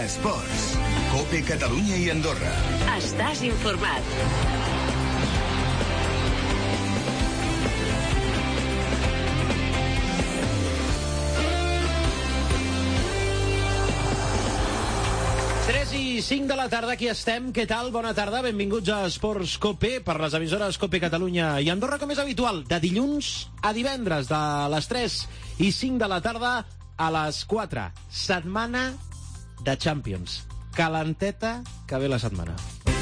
Esports. COPE Catalunya i Andorra. Estàs informat. I 5 de la tarda, aquí estem. Què tal? Bona tarda, benvinguts a Esports COPE per les emissores COPE Catalunya i Andorra, com és habitual, de dilluns a divendres, de les 3 i 5 de la tarda a les 4. Setmana de Champions. Calenteta que ve la setmana.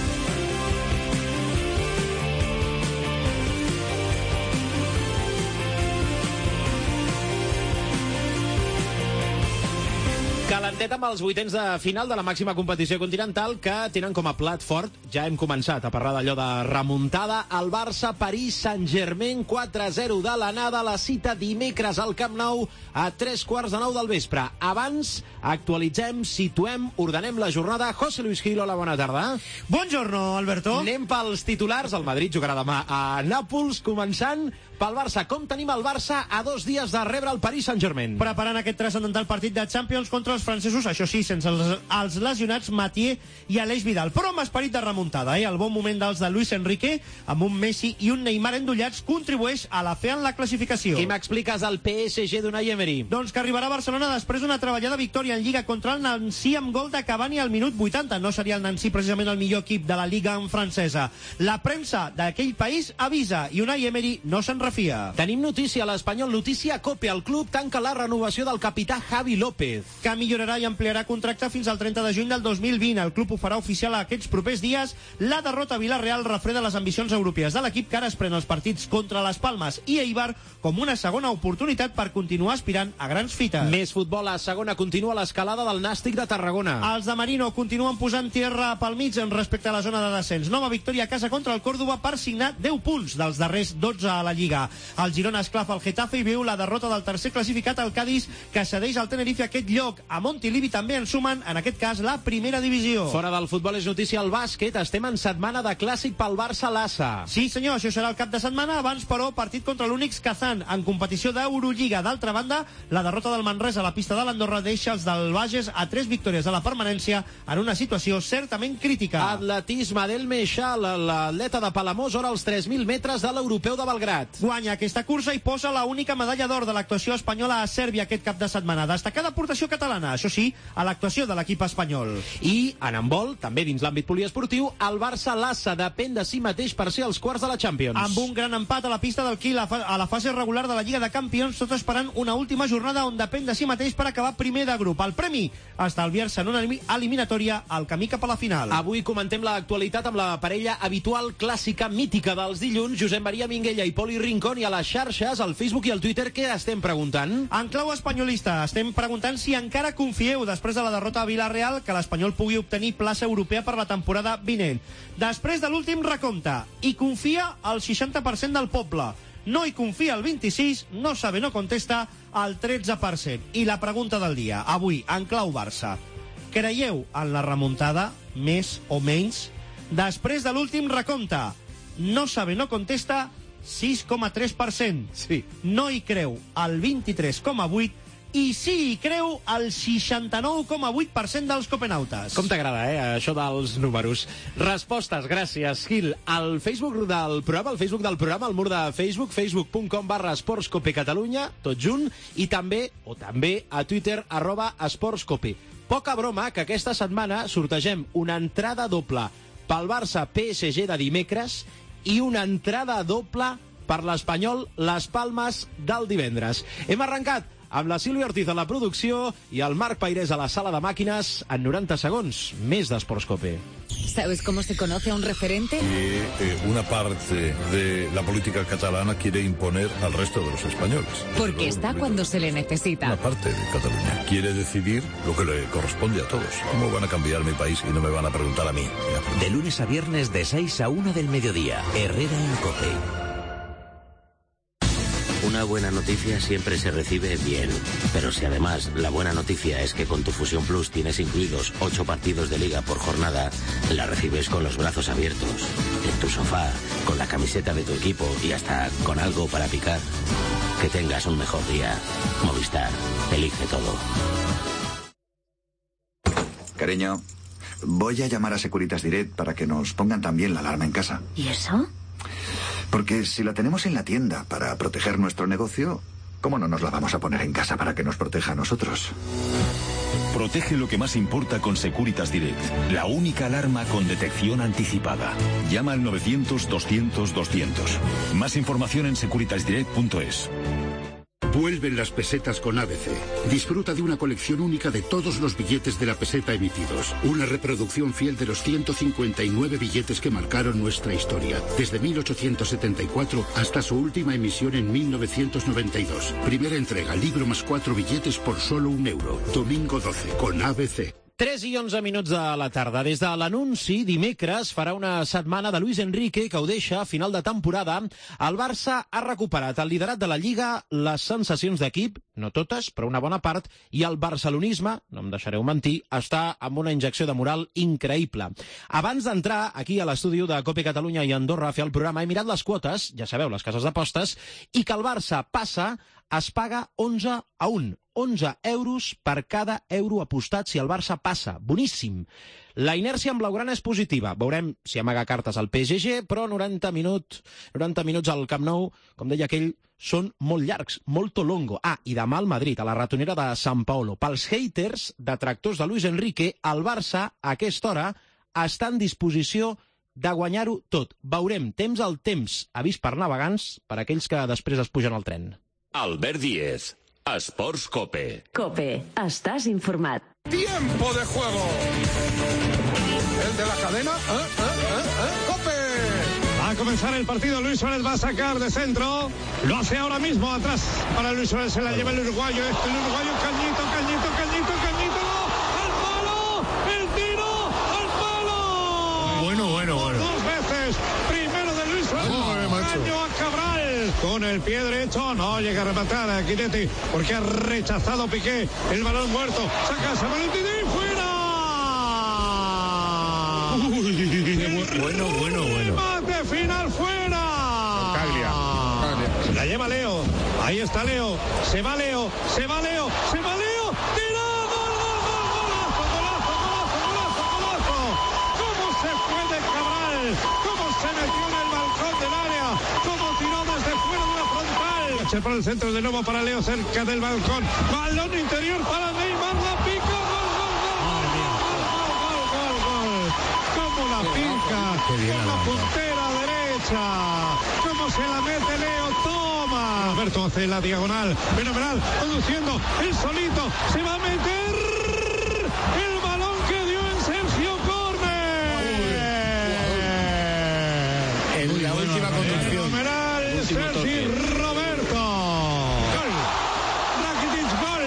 Calenteta amb els vuitens de final de la màxima competició continental, que tenen com a plat fort, ja hem començat a parlar d'allò de remuntada, el Barça-Paris Saint-Germain 4-0 de l'anada, la cita dimecres al Camp Nou a 3:15 del vespre. Abans, actualitzem, situem, ordenem la jornada. José Luis Gil, hola, bona tarda. Buongiorno, Alberto. Anem pels titulars. El Madrid jugarà demà a Nàpols, començant pel Barça. Com tenim el Barça a 2 dies de rebre el Paris Saint-Germain? Preparant aquest transcendental partit de Champions contra els francesos, això sí, sense els lesionats Mathieu i Aleix Vidal, però amb esperit de remuntada. El bon moment dels de Luis Enrique, amb un Messi i un Neymar endollats, contribueix a la fe en la classificació. Qui m'expliques del PSG d'Unai Emery? Doncs que arribarà a Barcelona després d'una treballada victòria en Lliga contra el Nancy amb gol de Cavani al minut 80. No seria el Nancy precisament el millor equip de la Lliga francesa. La premsa d'aquell país avisa i Unai Emery no se'n refia. Tenim notícia a l'Espanyol, notícia COPE. El club tanca la renovació del capità Javi López, que millorarà i ampliarà contracte fins al 30 de juny del 2020. El club ho farà oficial aquests propers dies. La derrota a Villarreal refreda les ambicions europees de l'equip, que ara es pren els partits contra les Palmes i Eibar com una segona oportunitat per continuar aspirant a grans fites. Més futbol a segona. Continua l'escalada del Nàstic de Tarragona. Els de Marino continuen posant tierra pel mig respecte a la zona de descens. Nova victòria a casa contra el Córdoba per signar 10 punts dels darrers 12 a la Lliga. El Girona esclafa el Getafe i viu la derrota del tercer classificat, al Cádiz, que cedeix al Tenerife aquest lloc. A Montilivi també en sumen, en aquest cas, la primera divisió. Fora del futbol és notícia al bàsquet. Estem en setmana de clàssic pel Barça-Lassa. Sí, senyor, això serà el cap de setmana. Abans, però, partit contra l'Unix Kazan en competició d'Eurolliga. D'altra banda, la derrota del Manresa a la pista de l'Andorra deixa els del Bages a 3 victòries de la permanència en una situació certament crítica. Atletisme del Meixal, l'atleta de Palamós, ora als 3.000 metres de l'Europeu de Belgrat. Guanya aquesta cursa i posa la única medalla d'or de l'actuació espanyola a Sèrbia aquest cap de setmana. Destacada aportació catalana, això sí, a l'actuació de l'equip espanyol. I en handbol, també dins l'àmbit poliesportiu, el Barça-Lassa depèn de si mateix per ser als quarts de la Champions. Amb un gran empat a la pista del Kiel a la fase regular de la Lliga de Campions, tot esperant una última jornada on depèn de si mateix per acabar primer de grup. El premi, estalviar-se en una eliminatòria al camí cap a la final. Avui comentem l'actualitat amb la parella habitual, clàssica, mítica dels dilluns, Josep Maria Minguella i Poli Rincón, i a les xarxes, al Facebook i al Twitter, què estem preguntant? En clau espanyolista, estem preguntant si encara confieu, després de la derrota a Villarreal, que l'Espanyol pugui obtenir plaça europea per la temporada vinent. Després de l'últim recompte, hi confia el 60% del poble. No hi confia el 26%, no sabe, no contesta el 13%. I la pregunta del dia, avui, en clau Barça. Creieu en la remuntada, més o menys? Després de l'últim recompte, no sabe, no contesta 6,3%. Sí. No hi creu el 23,8%. I sí hi creu el 69,8% dels copenautes. Com t'agrada, això dels números. Respostes, gràcies, Gil. Al Facebook del programa, al mur de Facebook, facebook.com/esportscopecatalunya, tot junt, i també a Twitter, @esportscope. Poca broma, que aquesta setmana sortegem una entrada doble pel Barça-PSG de dimecres i una entrada doble per l'Espanyol Las Palmes del divendres. Hem arrencat amb la Sílvia Ortiz a la producció i el Marc Pairés a la sala de màquines. En 90 segons, més d'Esports Cope. ¿Sabes cómo se conoce a un referente? Una parte de la política catalana quiere imponer al resto de los españoles. Porque está cuando se le necesita. Una parte de Cataluña quiere decidir lo que le corresponde a todos. ¿Cómo van a cambiar mi país y no me van a preguntar a mí? De lunes a viernes de 6 a 1 del mediodía. Herrera en COPE. Una buena noticia siempre se recibe bien, pero si además la buena noticia es que con tu Fusión Plus tienes incluidos 8 partidos de liga por jornada, la recibes con los brazos abiertos, en tu sofá, con la camiseta de tu equipo y hasta con algo para picar. Que tengas un mejor día. Movistar, elige todo. Cariño, voy a llamar a Securitas Direct para que nos pongan también la alarma en casa. ¿Y eso? Porque si la tenemos en la tienda para proteger nuestro negocio, ¿cómo no nos la vamos a poner en casa para que nos proteja a nosotros? Protege lo que más importa con Securitas Direct, la única alarma con detección anticipada. Llama al 900-200-200. Más información en securitasdirect.es. Vuelven las pesetas con ABC. Disfruta de una colección única de todos los billetes de la peseta emitidos. Una reproducción fiel de los 159 billetes que marcaron nuestra historia, desde 1874 hasta su última emisión en 1992. Primera entrega, libro más 4 billetes por solo €1. Domingo 12, con ABC. 3 i 11 minuts de la tarda. Des de l'anunci, dimecres farà una setmana de Luis Enrique que ho deixa a final de temporada. El Barça ha recuperat el liderat de la Lliga, les sensacions d'equip, no totes, però una bona part, i el barcelonisme, no em deixareu mentir, està amb una injecció de moral increïble. Abans d'entrar aquí a l'estudi de COPE Catalunya i Andorra a fer el programa, he mirat les quotes, ja sabeu, les cases d'apostes, i que el Barça passa es paga 11-1. 11 euros per cada euro apostat si el Barça passa. Boníssim. La inèrcia amb blaugrana és positiva. Veurem si amaga cartes al PSG, però 90 minuts al Camp Nou, com deia aquell, són molt llargs, molt longo. I demà al Madrid, a la ratonera de Sant Paolo. Pels haters, detractors de Luis Enrique, el Barça, a aquesta hora, està en disposició de guanyar-ho tot. Veurem, temps al temps, avís per navegants, per aquells que després es pugen al tren. Albert Díez, Esports Cope. Cope, estàs informat. ¡Tiempo de juego! ¿El de la cadena? ¡Cope! Va a comenzar el partido. Luis Suárez va a sacar de centro. Lo hace ahora mismo atrás. Para Luis Suárez se la lleva el uruguayo. El uruguayo, cañito. ¡Al palo! ¡El tiro! ¡Al palo! Bueno. Dos veces. Primero de Luis Suárez. Daño a Cabral. Con el pie derecho. No llega a rematar a Guidetti porque ha rechazado Piqué. El balón muerto. Saca Samuel Umtiti. ¡Fuera! Bueno. Remate final fuera. Caglia. Se la lleva Leo. Ahí está Leo. Se va Leo. ¡Tira! ¡Golazo! ¿Cómo se fue de Cabral? ¿Cómo se metió en el balcón del área? ¿Cómo tiró desde fuera de la frontal? Por el centro de nuevo para Leo cerca del balcón. Balón interior para Neymar. La pica. Gol. La pica con la puntera derecha. Cómo se la mete Leo. Toma. Alberto hace la diagonal. Fenomenal. Conduciendo. El solito. Se va a meter. El balón que dio en Sergio Córner. En la última conducción. Fenomenal. Sergio Roberto. Gol. Rakitic. Gol.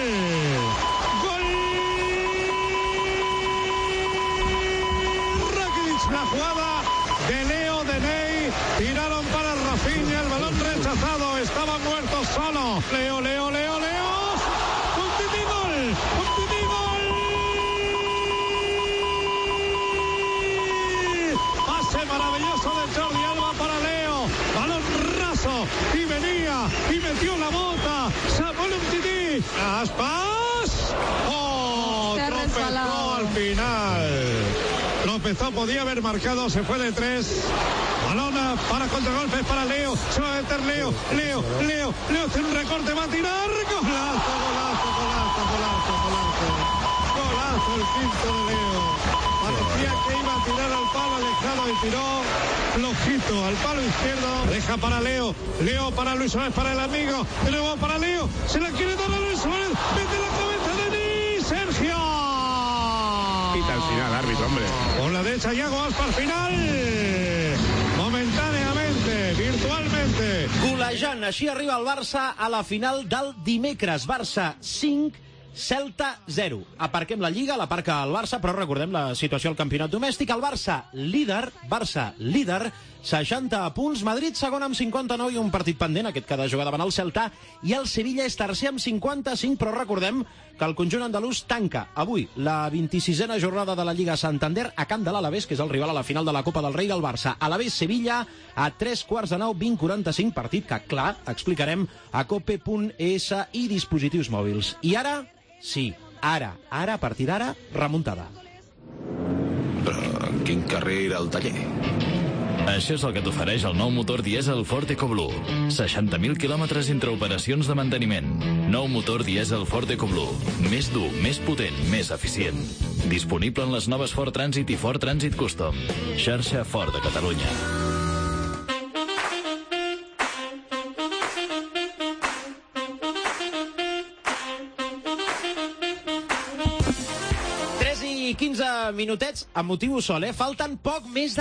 La jugada de Leo, de Ney, tiraron para Rafinha, el balón rechazado, estaba muerto solo. Leo. Umtiti gol. Pase maravilloso de Jordi Alba para Leo. Balón raso y venía y metió la bota. Samuel Umtiti. Aspas. Tropezó al final. Tropezó, podía haber marcado, se fue de 3. Balona para contragolpes para Leo. Se va a meter Leo hace un recorte, va a tirar. Golazo el quinto de Leo. Parecía que iba a tirar al palo dejado y tiró flojito al palo izquierdo. Deja para Leo para Luis Suárez, para el amigo. De nuevo para Leo. Se la quiere dar a Luis Suárez. Mete la cabeza de Ni. Sergio. Quita al final, árbitro, hombre. Con la derecha, Iago Aspas, final. Momentáneamente, virtualmente. Golejant, així arriba el Barça a la final del dimecres. Barça 5, Celta 0. Aparquem la Lliga, l'aparca el Barça, però recordem la situació al campionat domèstic. El Barça líder, 60 punts. Madrid segon amb 59 i un partit pendent, aquest que ha de jugar davant el Celta. I el Sevilla és tercer amb 55, però recordem que el conjunt andalús tanca avui la 26a jornada de la Lliga Santander a camp de l'Alavés, que és el rival a la final de la Copa del Rei del Barça. Alavés-Sevilla a 3:45, 20:45, partit que, clar, explicarem a cope.es i dispositius mòbils. I ara, sí, ara, a partir d'ara, remuntada. Quin carrer era el taller? Això és el que t'ofereix el nou motor dièsel Ford EcoBlue. 60.000 quilòmetres entre operacions de manteniment. Nou motor dièsel Ford EcoBlue. Més dur, més potent, més eficient. Disponible en les noves Ford Transit i Ford Transit Custom. Xarxa Ford de Catalunya. I 15 minutets, amb motiu sol, Falten poc més de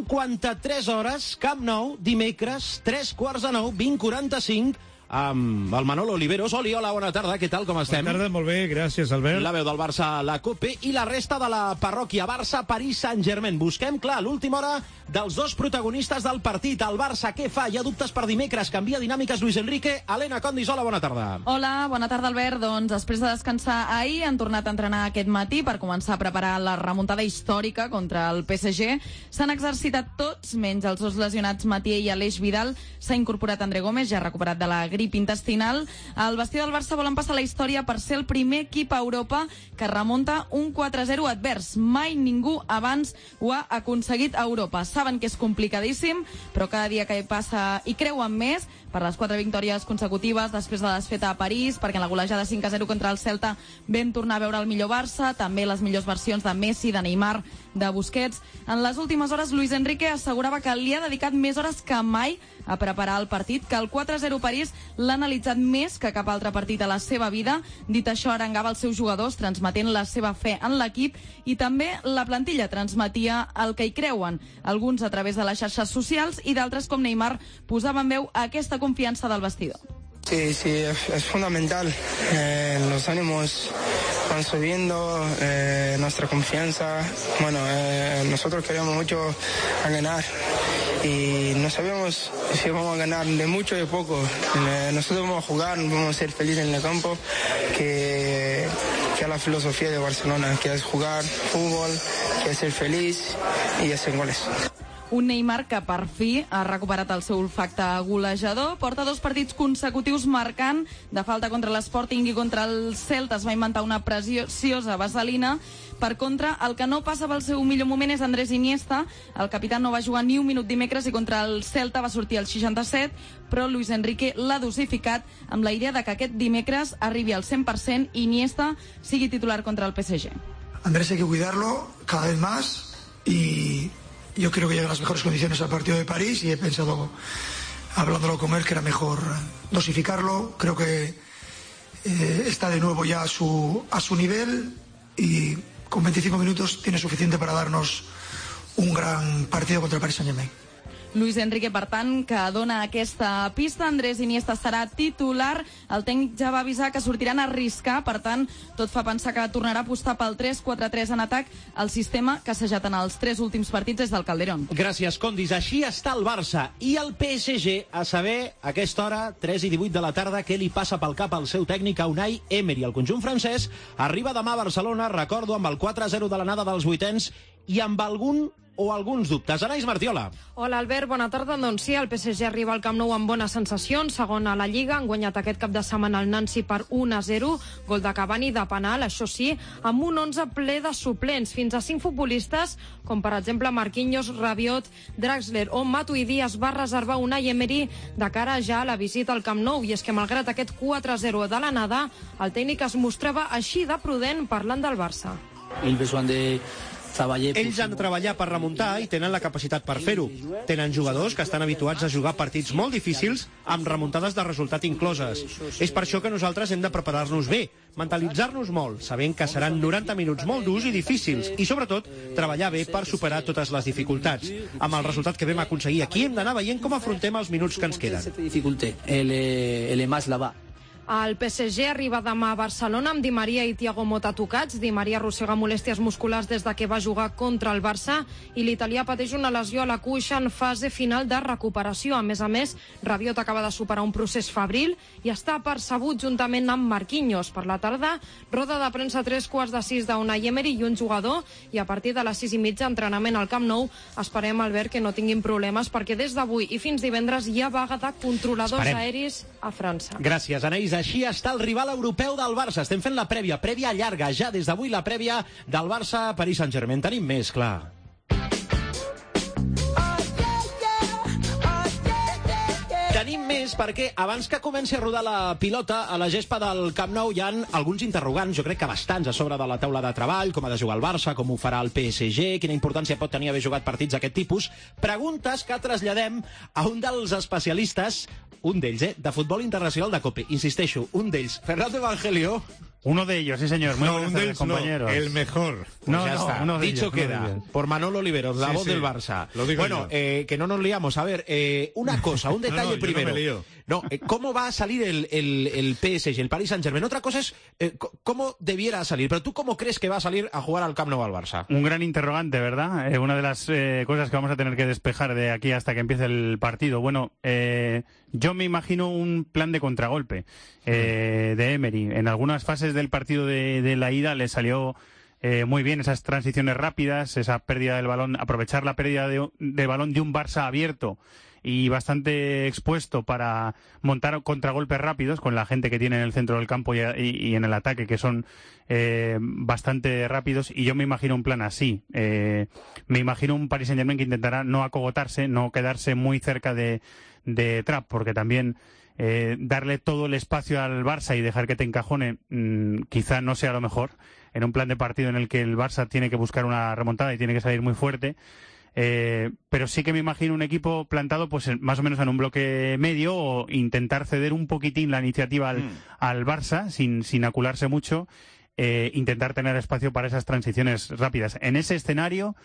53 hores. Camp Nou, dimecres, 8:45, 20:45, amb el Manolo Oliveros. Hola, bona tarda, què tal, com estem? Bona tarda, molt bé, gràcies, Albert. La veu del Barça, la COPE, i la resta de la parròquia Barça, París, Saint-Germain. Busquem, clar, l'última hora dels dos protagonistes del partit. El Barça, què fa? Hi ha dubtes per dimecres, canvia dinàmiques Luis Enrique. Helena Condis, hola, bona tarda. Hola, bona tarda, Albert. Doncs després de descansar ahir, han tornat a entrenar aquest matí per començar a preparar la remuntada històrica contra el PSG. S'han exercitat tots, menys els dos lesionats Matié i Aleix Vidal. S'ha incorporat André Gómez, ja recuperat de la grip intestinal. El vestidor del Barça volen passar a la història per ser el primer equip a Europa que remunta un 4-0 advers. Mai ningú abans ho ha aconseguit a Europa. Saben que és complicadíssim, però cada dia que hi passa hi creuen més per les 4 victòries consecutives després de la desfeta a París, perquè en la golejada 5-0 contra el Celta vam tornar a veure el millor Barça, també les millors versions de Messi, de Neymar, de Busquets. En les últimes hores, Luis Enrique assegurava que li ha dedicat més hores que mai a preparar el partit, que el 4-0 París l'ha analitzat més que cap altre partit a la seva vida. Dit això, arengava els seus jugadors, transmetent la seva fe en l'equip, i també la plantilla transmetia el que hi creuen, alguns a través de les xarxes socials i d'altres, com Neymar, posaven veu a aquesta confiança del vestidor. Sí, es fundamental. Los ánimos van subiendo, nuestra confianza. Bueno, nosotros queremos mucho a ganar y no sabemos si vamos a ganar de mucho o de poco. Nosotros vamos a jugar, vamos a ser felices en el campo, que es la filosofía de Barcelona, que es jugar fútbol, que es ser feliz y hacer goles. Un Neymar que per fi ha recuperat el seu olfacte golejador. Porta 2 partits consecutius marcant. De falta contra l'Sporting i contra el Celta es va inventar una preciosa vaselina. Per contra, el que no passa pel seu millor moment és Andrés Iniesta. El capità no va jugar ni un minut dimecres i contra el Celta va sortir al 67, però Luis Enrique l'ha dosificat amb la idea de que aquest dimecres arribi al 100% i Iniesta sigui titular contra el PSG. Andrés hay que cuidarlo cada vez más y yo creo que llega en las mejores condiciones al partido de París y he pensado, hablándolo con él, que era mejor dosificarlo. Creo que está de nuevo ya a su nivel y con 25 minutos tiene suficiente para darnos un gran partido contra el Paris Saint-Germain. Luis Enrique, per tant, que dona aquesta pista. Andrés Iniesta serà titular. El tècnic ja va avisar que sortiran a arriscar, per tant, tot fa pensar que tornarà a apostar pel 3-4-3 en atac, el sistema que ha assajat en els 3 últims partits des del Calderón. Gràcies, Condis. Així està el Barça i el PSG, a saber, a aquesta hora, 3:18 de la tarda, què li passa pel cap al seu tècnic, a Unai Emery. El conjunt francès arriba demà a Barcelona, recordo, amb el 4-0 de l'anada dels vuitens i amb alguns dubtes. Anaïs Martiola. Hola, Albert, bona tarda. Doncs sí, el PSG arriba al Camp Nou amb bones sensacions, segon a la Lliga, han guanyat aquest cap de setmana el Nancy per 1-0, gol de Cavani de penal, això sí, amb un 11 ple de suplents, fins a 5 futbolistes, com per exemple Marquinhos, Rabiot, Draxler o Matuidi, es va reservar Unai Emery de cara ja a la visita al Camp Nou, i és que malgrat aquest 4-0 de l'anada, el tècnic es mostrava així de prudent parlant del Barça. Ells han de treballar per remuntar i tenen la capacitat per fer-ho. Tenen jugadors que estan habituats a jugar partits molt difícils amb remuntades de resultat incloses. És per això que nosaltres hem de preparar-nos bé, mentalitzar-nos molt, sabent que seran 90 minuts molt durs i difícils, i sobretot treballar bé per superar totes les dificultats. Amb el resultat que vam aconseguir aquí hem d'anar veient com afrontem els minuts que ens queden. El PSG arriba demà a Barcelona amb Di Maria i Thiago Motta tocats. Di Maria arrossega molèsties musculars des de que va jugar contra el Barça i l'italià pateix una lesió a la cuixa en fase final de recuperació. A més, Rabiot acaba de superar un procés febril i està percebut juntament amb Marquinhos. Per la tarda, roda de premsa a 5:45 d'Unai Emery i un jugador, i a partir de les 6:30 entrenament al Camp Nou. Esperem, Albert, que no tinguin problemes, perquè des d'avui i fins divendres hi ha vaga de controladors aeris a França. Gràcies, Anaïs. Així està el rival europeu del Barça. Estem fent la prèvia llarga, ja des d'avui la prèvia del Barça-París Saint-Germain. Tenim més, clar. més perquè abans que comenci a rodar la pilota a la gespa del Camp Nou hi ha alguns interrogants, jo crec que bastants, a sobre de la taula de treball, com ha de jugar el Barça, com ho farà el PSG, quina importància pot tenir haver jugat partits d'aquest tipus. Preguntes que traslladem a un dels especialistes, un d'ells, de futbol internacional de COPE. Insisteixo, un d'ells, Fernando Evangelio. Uno de ellos, sí señor. Muy buenas tardes, compañeros. El mejor. Pues ya está. Dicho queda. Por Manolo Oliveros, la voz del Barça. Lo digo bueno, que no nos liamos. A ver, una cosa, un detalle primero. No me lío. No, ¿cómo va a salir el PSG, el Paris Saint-Germain? Otra cosa es cómo debiera salir. Pero ¿tú cómo crees que va a salir a jugar al Camp Nou al Barça? Un gran interrogante, ¿verdad? Una de las cosas que vamos a tener que despejar de aquí hasta que empiece el partido. Bueno, yo me imagino un plan de contragolpe de Emery. En algunas fases del partido de la ida le salió muy bien esas transiciones rápidas, esa pérdida del balón, aprovechar la pérdida de balón de un Barça abierto y bastante expuesto para montar contragolpes rápidos con la gente que tiene en el centro del campo y en el ataque, que son bastante rápidos, y yo me imagino un plan así. Me imagino un Paris Saint-Germain que intentará no acogotarse, no quedarse muy cerca de Trapp, porque también darle todo el espacio al Barça y dejar que te encajone quizá no sea lo mejor en un plan de partido en el que el Barça tiene que buscar una remontada y tiene que salir muy fuerte. Pero sí que me imagino un equipo plantado pues más o menos en un bloque medio, o intentar ceder un poquitín la iniciativa al Barça sin acularse mucho, intentar tener espacio para esas transiciones rápidas. En ese escenario,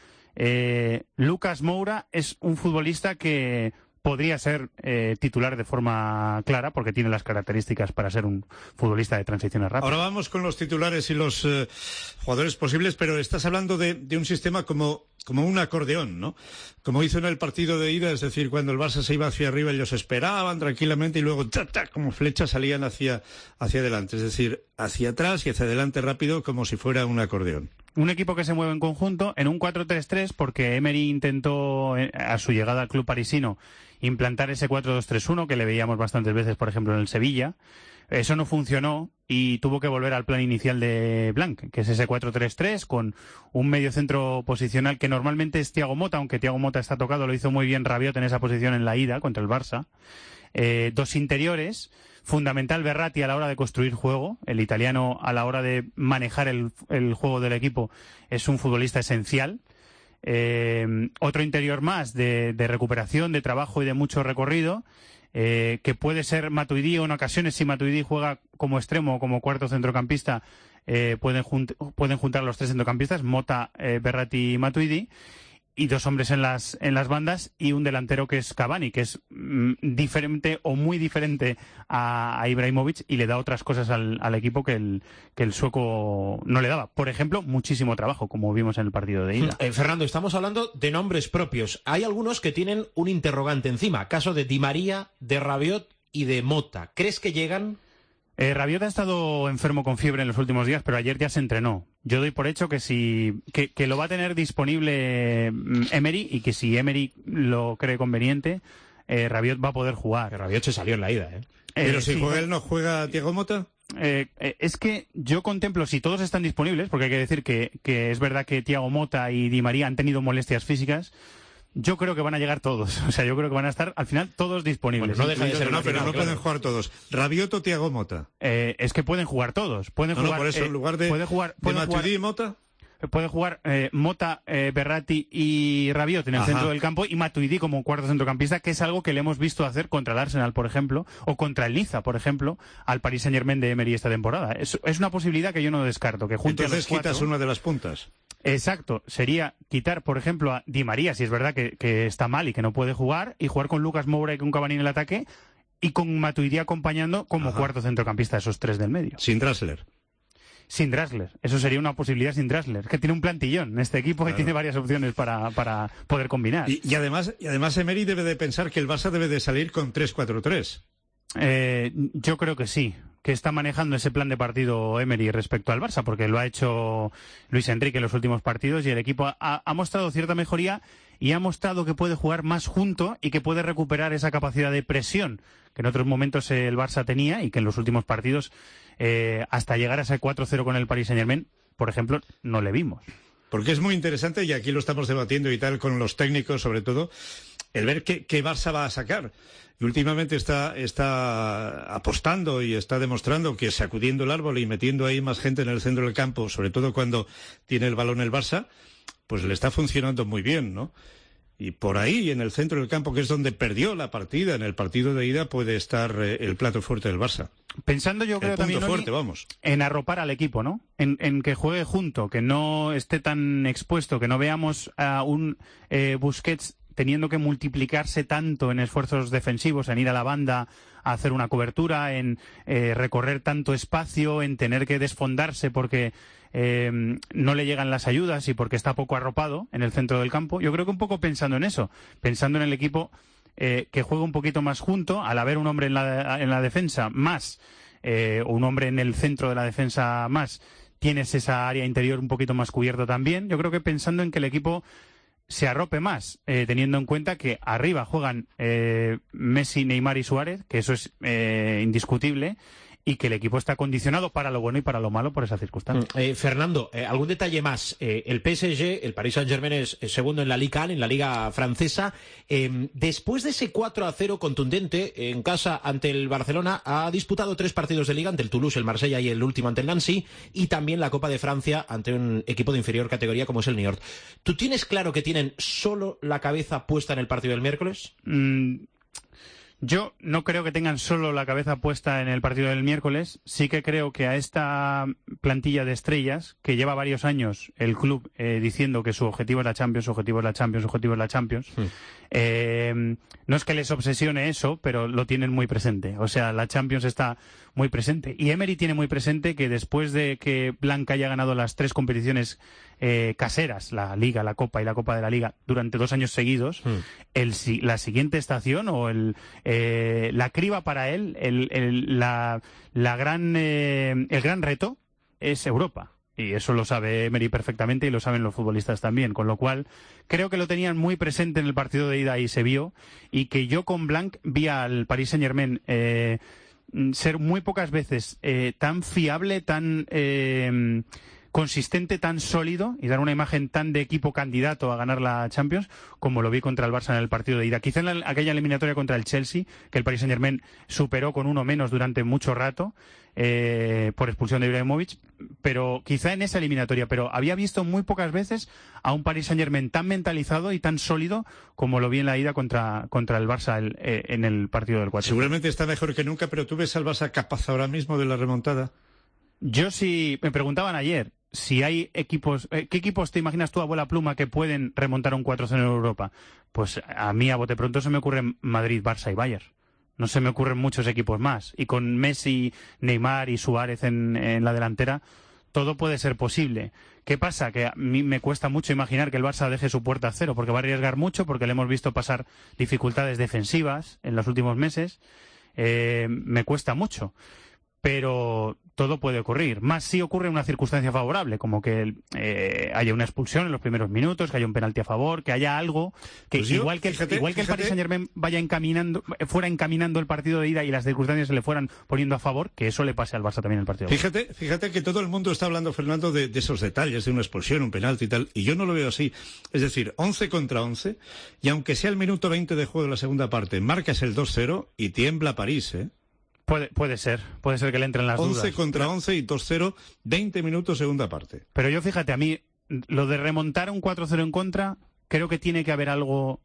Lucas Moura es un futbolista que podría ser titular de forma clara, porque tiene las características para ser un futbolista de transiciones rápidas. Ahora vamos con los titulares y los jugadores posibles, pero estás hablando de un sistema como un acordeón, ¿no? Como hizo en el partido de ida, es decir, cuando el Barça se iba hacia arriba, ellos esperaban tranquilamente y luego, como flechas, salían hacia adelante. Es decir, hacia atrás y hacia adelante rápido, como si fuera un acordeón. Un equipo que se mueve en conjunto en un 4-3-3, porque Emery intentó, a su llegada al club parisino, implantar ese 4-2-3-1 que le veíamos bastantes veces, por ejemplo, en el Sevilla. Eso no funcionó y tuvo que volver al plan inicial de Blanc, que es ese 4-3-3 con un mediocentro posicional que normalmente es Thiago Motta, aunque Thiago Motta está tocado, lo hizo muy bien Rabiot en esa posición en la ida contra el Barça. Dos interiores, fundamental Verratti a la hora de construir juego. El italiano, a la hora de manejar el juego del equipo, es un futbolista esencial. Otro interior más de recuperación, de trabajo y de mucho recorrido, que puede ser Matuidi, o en ocasiones, si Matuidi juega como extremo o como cuarto centrocampista, pueden juntar los tres centrocampistas, Motta, Verratti y Matuidi, y dos hombres en las bandas, y un delantero que es Cavani, que es diferente o muy diferente a Ibrahimovic, y le da otras cosas al equipo que el sueco no le daba. Por ejemplo, muchísimo trabajo, como vimos en el partido de ida. Fernando, estamos hablando de nombres propios. Hay algunos que tienen un interrogante encima. Caso de Di María, de Rabiot y de Motta. ¿Crees que llegan? Rabiot ha estado enfermo con fiebre en los últimos días, pero ayer ya se entrenó. Yo doy por hecho que lo va a tener disponible Emery, y que si Emery lo cree conveniente, Rabiot va a poder jugar. Rabiot se salió en la ida, Pero si juega él, ¿no juega Thiago Motta? Es que yo contemplo, si todos están disponibles, porque hay que decir que es verdad que Thiago Motta y Di María han tenido molestias físicas. Yo creo que van a llegar todos. O sea, yo creo que van a estar, al final, todos disponibles. Bueno, no deja de ser una final, pero no pueden jugar todos. ¿Rabiot o Thiago Motta? Es que pueden jugar todos. Pueden jugar, por eso, en lugar de Matuidi y Motta. Pueden jugar Motta, Verratti y Rabiot en el centro del campo, y Matuidi como cuarto centrocampista, que es algo que le hemos visto hacer contra el Arsenal, por ejemplo, o contra el Niza, por ejemplo, al Paris Saint-Germain de Emery esta temporada. Es una posibilidad que yo no descarto. Que junto Entonces a los cuatro, quitas una de las puntas. Exacto, sería quitar, por ejemplo, a Di María, si es verdad que está mal y que no puede jugar, y jugar con Lucas Moura y con Cavani en el ataque, y con Matuidi acompañando como cuarto centrocampista, esos tres del medio. Sin Draxler. Sin Draxler, eso sería una posibilidad sin Draxler, que tiene un plantillón este equipo, claro, y tiene varias opciones para poder combinar. Y además Emery debe de pensar que el Barça debe de salir con 3-4-3. Yo creo que sí, que está manejando ese plan de partido Emery respecto al Barça, porque lo ha hecho Luis Enrique en los últimos partidos, y el equipo ha mostrado cierta mejoría, y ha mostrado que puede jugar más junto y que puede recuperar esa capacidad de presión que en otros momentos el Barça tenía, y que en los últimos partidos, hasta llegar a ese 4-0 con el Paris Saint-Germain, por ejemplo, no le vimos. Porque es muy interesante, y aquí lo estamos debatiendo y tal, con los técnicos sobre todo, el ver qué Barça va a sacar. Y últimamente está apostando y está demostrando que sacudiendo el árbol y metiendo ahí más gente en el centro del campo, sobre todo cuando tiene el balón el Barça, pues le está funcionando muy bien, ¿no? Y por ahí, en el centro del campo, que es donde perdió la partida, en el partido de ida, puede estar el plato fuerte del Barça. Pensando yo creo también fuerte, vamos, en arropar al equipo, ¿no? En que juegue junto, que no esté tan expuesto, que no veamos a un Busquets teniendo que multiplicarse tanto en esfuerzos defensivos, en ir a la banda a hacer una cobertura, en recorrer tanto espacio, en tener que desfondarse porque no le llegan las ayudas y porque está poco arropado en el centro del campo. Yo creo que un poco pensando en eso, pensando en el equipo que juegue un poquito más junto, al haber un hombre en la defensa más, un hombre en el centro de la defensa más, tienes esa área interior un poquito más cubierta también. Yo creo que pensando en que el equipo se arrope más, teniendo en cuenta que arriba juegan Messi, Neymar y Suárez, que eso es indiscutible, y que el equipo está condicionado para lo bueno y para lo malo por esa circunstancia. Fernando, algún detalle más. El PSG, el Paris Saint-Germain es segundo en la Liga 1, en la Liga francesa. Después de ese 4-0 contundente en casa ante el Barcelona, ha disputado 3 partidos de Liga, ante el Toulouse, el Marsella y el último ante el Nancy, y también la Copa de Francia ante un equipo de inferior categoría como es el Niort. ¿Tú tienes claro que tienen solo la cabeza puesta en el partido del miércoles? Yo no creo que tengan solo la cabeza puesta en el partido del miércoles. Sí que creo que a esta plantilla de estrellas, que lleva varios años el club diciendo que su objetivo es la Champions, su objetivo es la Champions, su objetivo es la Champions, no es que les obsesione eso, pero lo tienen muy presente. O sea, la Champions está muy presente. Y Emery tiene muy presente que después de que Blanca haya ganado las 3 competiciones caseras, la Liga, la Copa y la Copa de la Liga, durante 2 años seguidos, la siguiente estación o la criba para él, el gran reto es Europa. Y eso lo sabe Emery perfectamente y lo saben los futbolistas también. Con lo cual, creo que lo tenían muy presente en el partido de ida y se vio. Y que yo con Blanc vi al Paris Saint-Germain ser muy pocas veces tan fiable, tan consistente, tan sólido y dar una imagen tan de equipo candidato a ganar la Champions como lo vi contra el Barça en el partido de ida. Quizá en aquella eliminatoria contra el Chelsea, que el Paris Saint-Germain superó con uno menos durante mucho rato por expulsión de Ibrahimovic, pero quizá en esa eliminatoria, pero había visto muy pocas veces a un Paris Saint-Germain tan mentalizado y tan sólido como lo vi en la ida contra el Barça en el partido del 4. Seguramente está mejor que nunca, pero ¿tú ves al Barça capaz ahora mismo de la remontada? Yo sí, me preguntaban ayer si hay equipos, ¿qué equipos te imaginas tú a bola pluma que pueden remontar un 4-0 en Europa? Pues a mí a bote pronto se me ocurren Madrid, Barça y Bayern. No se me ocurren muchos equipos más. Y con Messi, Neymar y Suárez en la delantera, todo puede ser posible. ¿Qué pasa? Que a mí me cuesta mucho imaginar que el Barça deje su puerta a cero, porque va a arriesgar mucho, porque le hemos visto pasar dificultades defensivas en los últimos meses. Me cuesta mucho. Pero todo puede ocurrir. Más si ocurre una circunstancia favorable, como que haya una expulsión en los primeros minutos, que haya un penalti a favor, que haya algo que pues igual que el Paris Saint-Germain fuera encaminando el partido de ida y las circunstancias se le fueran poniendo a favor, que eso le pase al Barça también en el partido. Fíjate que todo el mundo está hablando, Fernando, de esos detalles, de una expulsión, un penalti y tal, y yo no lo veo así. Es decir, 11 contra 11, y aunque sea el minuto 20 de juego de la segunda parte, marcas el 2-0 y tiembla París, ¿eh? Puede ser que le entren las 11 dudas. 11 contra 11 y 2-0, 20 minutos segunda parte. Pero yo, fíjate, a mí, lo de remontar un 4-0 en contra, creo que tiene que haber algo...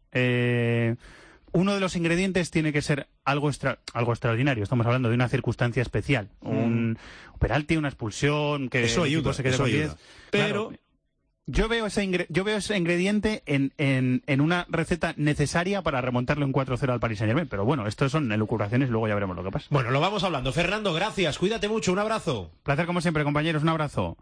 uno de los ingredientes tiene que ser algo extraordinario. Estamos hablando de una circunstancia especial. Un penalti, una expulsión, que eso ayuda, se quede eso con 10. ayuda. Pero... Claro, yo veo ese ingrediente en una receta necesaria para remontarle un 4-0 al Paris Saint-Germain. Pero bueno, esto son elucubraciones y luego ya veremos lo que pasa. Bueno, lo vamos hablando. Fernando, gracias. Cuídate mucho. Un abrazo. Placer como siempre, compañeros. Un abrazo.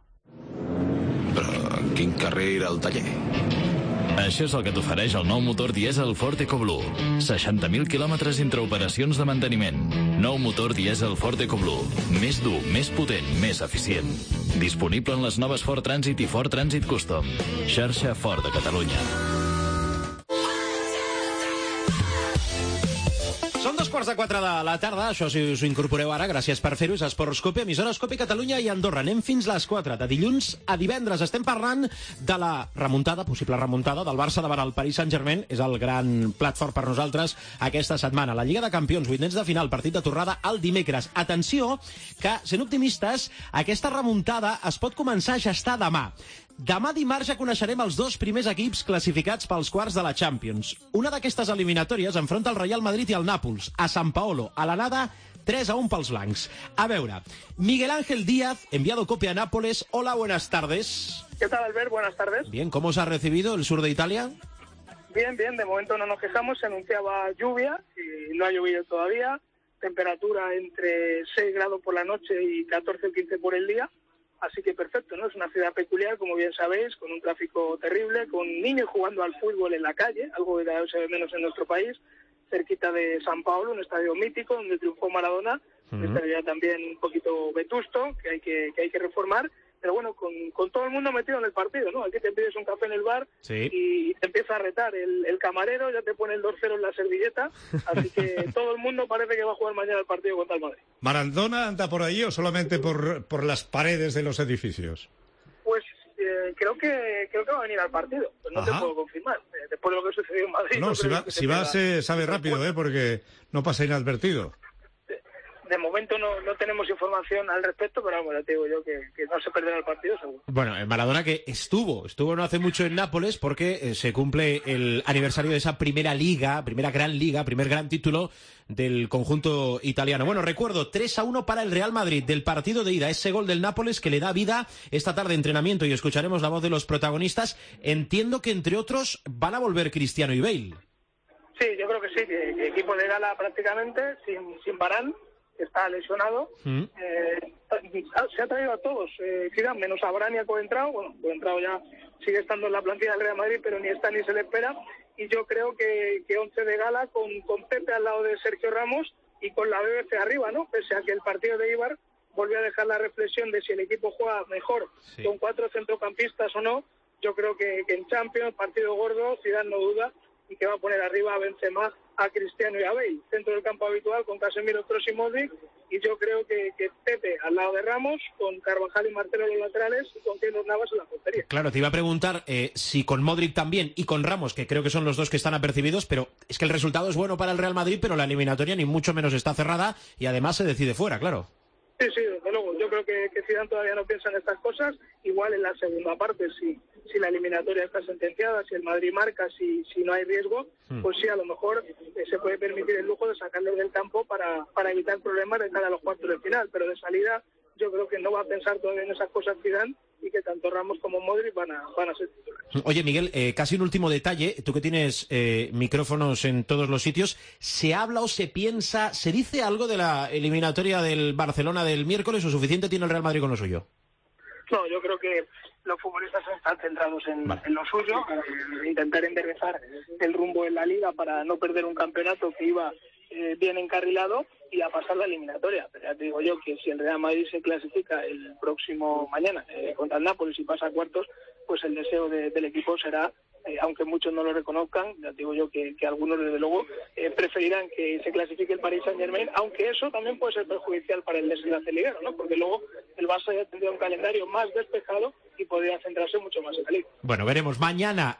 Però quin carrer era el taller? Això és el que t'ofereix el nou motor dièsel Ford EcoBlue. 60.000 quilòmetres entre operacions de manteniment. Nou motor dièsel Ford EcoBlue. Més dur, més potent, més eficient. Disponible en les noves Ford Transit i Ford Transit Custom. Xarxa Ford de Catalunya. Són 3:45 de la tarda, això si us incorporeu ara, gràcies per fer-ho, és Esports Cope, emissores Cope Catalunya i Andorra. Anem fins les 4, de dilluns a divendres. Estem parlant de la remuntada, possible remuntada, del Barça davant el Paris Saint-Germain. És el gran plat fort per nosaltres aquesta setmana. La Lliga de Campions, vuitens de final, partit de tornada el dimecres. Atenció, que, sent optimistes, aquesta remuntada es pot començar a gestar demà. Demà dimarts ja coneixerem els dos primers equips classificats pels quarts de la Champions. Una d'aquestes eliminatòries enfronta el Real Madrid i el Nàpols, a San Paolo, a l'anada 3-1 pels blancs. A veure, Miguel Ángel Díaz, enviado Cope a Nápoles. Hola, buenas tardes. ¿Qué tal, Albert? Buenas tardes. Bien, ¿cómo os ha recibido el sur de Italia? Bien, de momento no nos quejamos, se anunciaba lluvia y no ha llovido todavía, temperatura entre 6 grados por la noche y 14 o 15 por el día, así que perfecto, ¿no? Es una ciudad peculiar, como bien sabéis, con un tráfico terrible, con niños jugando al fútbol en la calle, algo que se ve menos en nuestro país, cerquita de San Paolo, un estadio mítico donde triunfó Maradona, un estadio ya también un poquito vetusto, que hay que reformar, pero bueno, con todo el mundo metido en el partido, ¿no? Aquí te pides un café en el bar y te empieza a retar el camarero, ya te pone el 2-0 en la servilleta, así que todo el mundo parece que va a jugar mañana el partido contra el Madrid. ¿Maradona anda por ahí o solamente por las paredes de los edificios? Pues creo que va a venir al partido, pero no te puedo confirmar. Después de lo que sucedió en Madrid... No, si va se sabe rápido, porque no pasa inadvertido. De momento no tenemos información al respecto, pero vamos, ya te digo yo que no se perderá el partido, seguro. Bueno, Maradona que estuvo no hace mucho en Nápoles porque se cumple el aniversario de esa primera gran primer gran título del conjunto italiano. Bueno, recuerdo, 3-1 para el Real Madrid del partido de ida, ese gol del Nápoles que le da vida esta tarde entrenamiento y escucharemos la voz de los protagonistas. Entiendo que entre otros van a volver Cristiano y Bale. Sí, yo creo que sí, que equipo de gala prácticamente, sin Varane, que está lesionado. Se ha traído a todos, Zidane, menos a Varane y a Coentrao. Bueno, Coentrao ya sigue estando en la plantilla del Real Madrid, pero ni está ni se le espera. Y yo creo que 11 de gala con Pepe al lado de Sergio Ramos y con la BBC arriba, ¿no? Pese a que el partido de Eibar volvió a dejar la reflexión de si el equipo juega mejor con 4 centrocampistas o no. Yo creo que en Champions, partido gordo, Zidane no duda y que va a poner arriba a Benzema, a Cristiano y a Bale, centro del campo habitual con Casemiro, Kroos y Modric, y yo creo que Pepe al lado de Ramos, con Carvajal y Marcelo en los laterales y con Keylor Navas en la portería. Claro, te iba a preguntar si con Modric también y con Ramos, que creo que son los dos que están apercibidos, pero es que el resultado es bueno para el Real Madrid, pero la eliminatoria ni mucho menos está cerrada y además se decide fuera, claro. Sí, desde luego. Yo creo que Zidane todavía no piensa en estas cosas. Igual en la segunda parte, si la eliminatoria está sentenciada, si el Madrid marca, si no hay riesgo, pues sí, a lo mejor se puede permitir el lujo de sacarlo del campo para evitar problemas de cara a los cuartos de final. Pero de salida yo creo que no va a pensar todavía en esas cosas Zidane y que tanto Ramos como Modric van a ser titulares. Oye, Miguel, casi un último detalle. Tú que tienes micrófonos en todos los sitios, ¿se habla o se piensa, se dice algo de la eliminatoria del Barcelona del miércoles o suficiente tiene el Real Madrid con lo suyo? No, yo creo que los futbolistas están centrados en lo suyo, intentar enderezar el rumbo en la Liga para no perder un campeonato que iba bien encarrilado y a pasar la eliminatoria. Pero ya te digo yo que si el Real Madrid se clasifica el próximo mañana contra el Nápoles y pasa a cuartos, pues el deseo del equipo será, aunque muchos no lo reconozcan, ya te digo yo que algunos desde luego preferirán que se clasifique el Paris Saint-Germain, aunque eso también puede ser perjudicial para el desenlace liguero, ¿no? Porque luego el Barça ya tendría un calendario más despejado y podría centrarse mucho más en la Liga. Bueno, veremos. Mañana,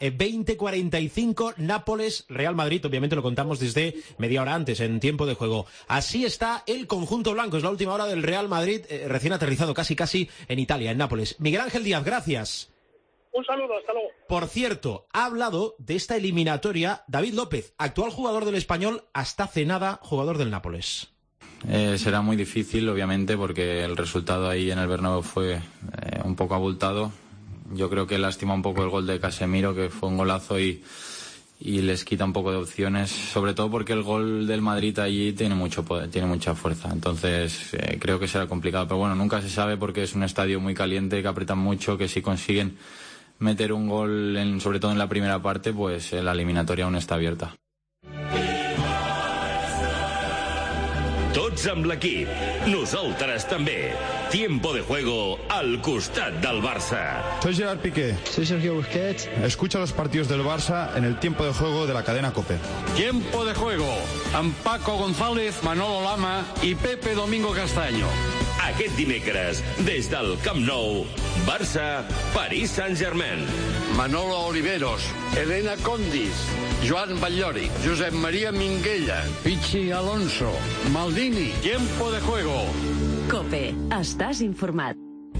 20:45, Nápoles, Real Madrid. Obviamente lo contamos desde media hora antes, en tiempo de juego. Así está el conjunto blanco. Es la última hora del Real Madrid, recién aterrizado casi en Italia, en Nápoles. Miguel Ángel Díaz, gracias. Un saludo, hasta luego. Por cierto, ha hablado de esta eliminatoria David López, actual jugador del Español, hasta hace nada jugador del Nápoles. Será muy difícil, obviamente, porque el resultado ahí en el Bernabéu fue un poco abultado. Yo creo que lastima un poco el gol de Casemiro, que fue un golazo y les quita un poco de opciones, sobre todo porque el gol del Madrid allí tiene mucho poder, tiene mucha fuerza. Entonces creo que será complicado, pero bueno, nunca se sabe porque es un estadio muy caliente, que apretan mucho, que si consiguen meter un gol, sobre todo en la primera parte, pues la eliminatoria aún está abierta. Tots amb l'equip. Nosaltres també. Tiempo de juego al costat del Barça. Soy Gerard Piqué. Soy Sergio Busquets. Escucha los partidos del Barça en el tiempo de juego de la cadena COPE. Tiempo de juego amb Paco González, Manolo Lama i Pepe Domingo Castaño. Aquest dimecres, des del Camp Nou, Barça, Paris Saint-Germain. Manolo Oliveros, Elena Condis, Joan Batllori, Josep Maria Minguella, Pichi Alonso, Maldini. Tiempo de juego. COPE. Estàs informat.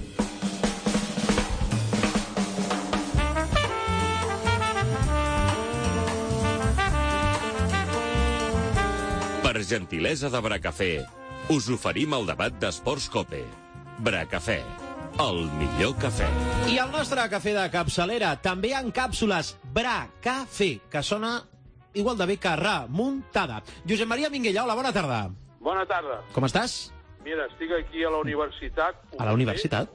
Per gentilesa de Bracafé, us oferim el debat d'Esports COPE. Bracafé, el millor cafè. I el nostre cafè de capçalera, també en càpsules Bracafé, que sona igual de bé que remuntada. Josep Maria Minguella, hola, bona tarda. Bona tarda. Com estàs? Mira, estic aquí a la universitat. A la universitat?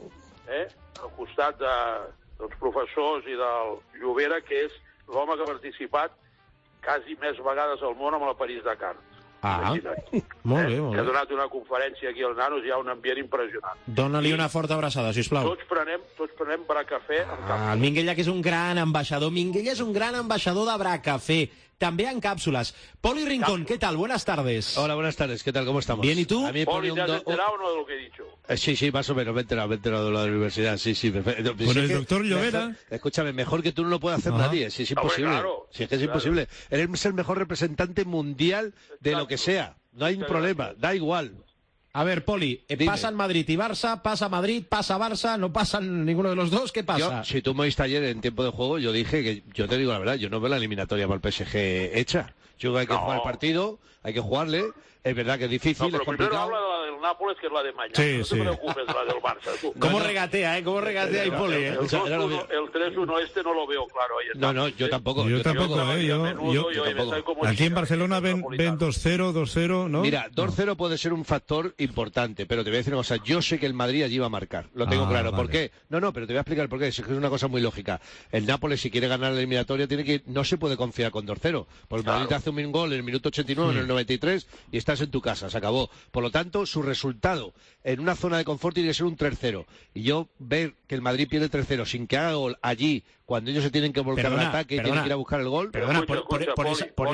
Al costat dels professors i del Llobera, que és l'home que ha participat quasi més vegades al món amb la París-Dakar. Ah, molt bé, molt Que ha bé. donat una conferència aquí als nanos, hi ha un ambient impressionant. Dóna-li una forta abraçada, sisplau. Tots prenem Bracafé en càpsules. El Minguella, que és un gran ambaixador. Minguella és un gran ambaixador de Bracafé. També en cápsulas. Poli Rincón, ¿qué tal? Buenas tardes. Hola, buenas tardes. ¿Qué tal? ¿Cómo estamos? Bien, ¿y tú? A mí me Poli, pone ¿te has enterado o no de lo que he dicho? Sí, más o menos, me he enterado de lo de la universidad, sí, perfecto. Con Sí, el que doctor Llobera. mejor- escúchame, mejor que tú no lo puede hacer nadie, si es Hombre, imposible. claro, Si es que es claro. imposible. Eres el mejor representante mundial de lo que sea. No hay un problema, da igual. A ver, Poli, Dime. pasan Madrid y Barça, pasa Madrid, pasa Barça, no pasan ninguno de los dos, ¿qué pasa? Yo, si tú me oíste ayer en tiempo de juego, yo dije que, yo te digo la verdad, yo no veo la eliminatoria para el PSG hecha. Yo creo que hay que No. jugar el partido, hay que jugarle. Es verdad que es difícil, No, pero es primero complicado. habla de la del Nápoles, que es la de mañana. Sí, no sí. te preocupes de la del Barça. Tú. ¿Cómo regatea, ¿Cómo regatea ahí, Poli, El 2-1, el 3-1 este no lo veo claro. Ahí está. No, yo tampoco. Yo tampoco, Menudo, yo y me sale como aquí en Barcelona ven 2-0, 2-0, ¿no? Mira, 2-0 puede ser un factor importante, pero te voy a decir una cosa. Yo sé que el Madrid allí va a marcar. Lo tengo claro. ¿Por qué? No, pero te voy a explicar por qué. Es que es una cosa muy lógica. El Nápoles, si quiere ganar la eliminatoria, no se puede confiar con 2-0. Porque el Madrid te hace un gol en el minuto 89, en el 93, y estás en tu casa. Se acabó. Por lo tanto, su resultado en una zona de confort tiene que ser un 3-0. Y yo ver que el Madrid pierde 3-0 sin que haga gol allí, cuando ellos se tienen que volcar al ataque y tienen que ir a buscar el gol. Perdona, por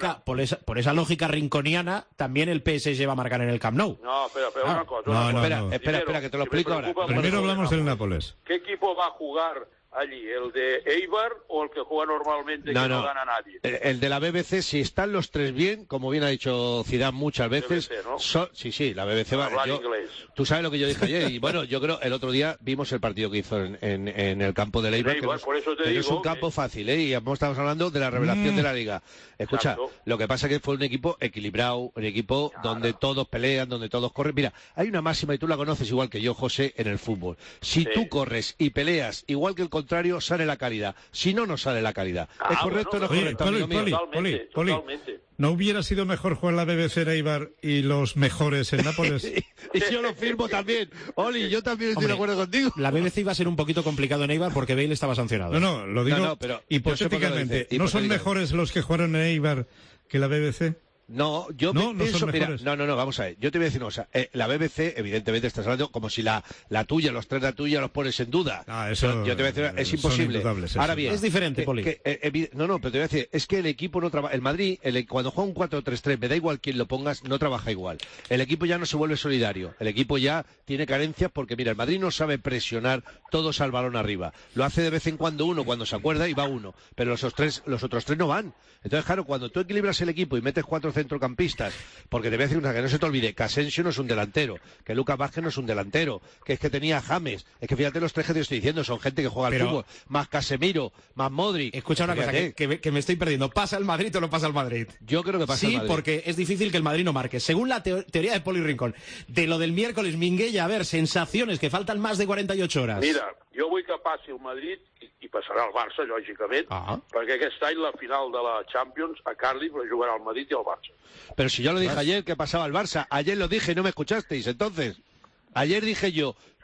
esa lógica rinconiana, también el PSG va a marcar en el Camp Nou. No, espera, una cosa. No, una cosa. no. Espera, que te lo explico ahora. Primero hablamos del Nápoles. ¿Qué equipo va a jugar allí? ¿El de Eibar o el que juega normalmente que no gana nadie? El de la BBC, si están los tres bien, como bien ha dicho Zidane muchas veces. BBC, ¿no? Sí, la BBC va. Hablar inglés. Tú sabes lo que yo dije ayer. Y bueno, yo creo el otro día vimos el partido que hizo en el campo de Eibar, que no es, por eso te que no es digo un campo fácil, ¿eh? Y estamos hablando de la revelación de la liga. Escucha, Exacto. lo que pasa es que fue un equipo equilibrado, un equipo donde todos pelean, donde todos corren. Mira, hay una máxima, y tú la conoces igual que yo, José, en el fútbol. Si tú corres y peleas igual que el contrario, sale la calidad. Si no, no sale la calidad. ¿Es correcto o no es Oye, correcto, amigo mío? Poli, ¿no hubiera sido mejor jugar la BBC en Eibar y los mejores en Nápoles? Y yo lo firmo también. Oli, yo también estoy de acuerdo contigo. La BBC iba a ser un poquito complicado en Eibar porque Bale estaba sancionado. No, lo digo pero hipotéticamente. yo sé por qué lo dice, ¿No son hipotéticamente. mejores los que jugaron en Eibar que la BBC? No, yo No, no pienso, son mira, mejores. no, vamos a ver, yo te voy a decir una cosa, la BBC, evidentemente estás hablando como si la tuya, los tres de la tuya los pones en duda. eso, yo te voy a decir, es son imposible. indudables, eso. Ahora bien, Es diferente, Poli. no, pero te voy a decir, es que el equipo no trabaja, el Madrid, cuando juega un 4-3-3, me da igual quién lo pongas, no trabaja igual. El equipo ya no se vuelve solidario, el equipo ya tiene carencias porque, mira, el Madrid no sabe presionar todos al balón arriba. Lo hace de vez en cuando uno, cuando se acuerda, y va uno, pero los otros tres no van. Entonces, claro, cuando tú equilibras el equipo y metes 4 centrocampistas, porque te voy a decir una cosa, que no se te olvide, que Asensio no es un delantero, que Lucas Vázquez no es un delantero, que es que tenía a James, es que fíjate los tres que te estoy diciendo, son gente que juega al fútbol, más Casemiro, más Modric. Escucha una cosa, que me estoy perdiendo. ¿Pasa el Madrid o no pasa el Madrid? Yo creo que pasa el Sí, Madrid. porque es difícil que el Madrid no marque. Según la teoría de Poli Rincón, de lo del miércoles, Minguella, a ver, sensaciones, que faltan más de 48 horas. Mira, jo vull que passi el Madrid i passarà el Barça, lògicament, perquè aquest any la final de la Champions a Cardiff la jugarà el Madrid i el Barça. Pero si yo lo dije ayer que pasaba el Barça, ayer lo dije y no me escuchasteis, entonces. Ayer dije yo,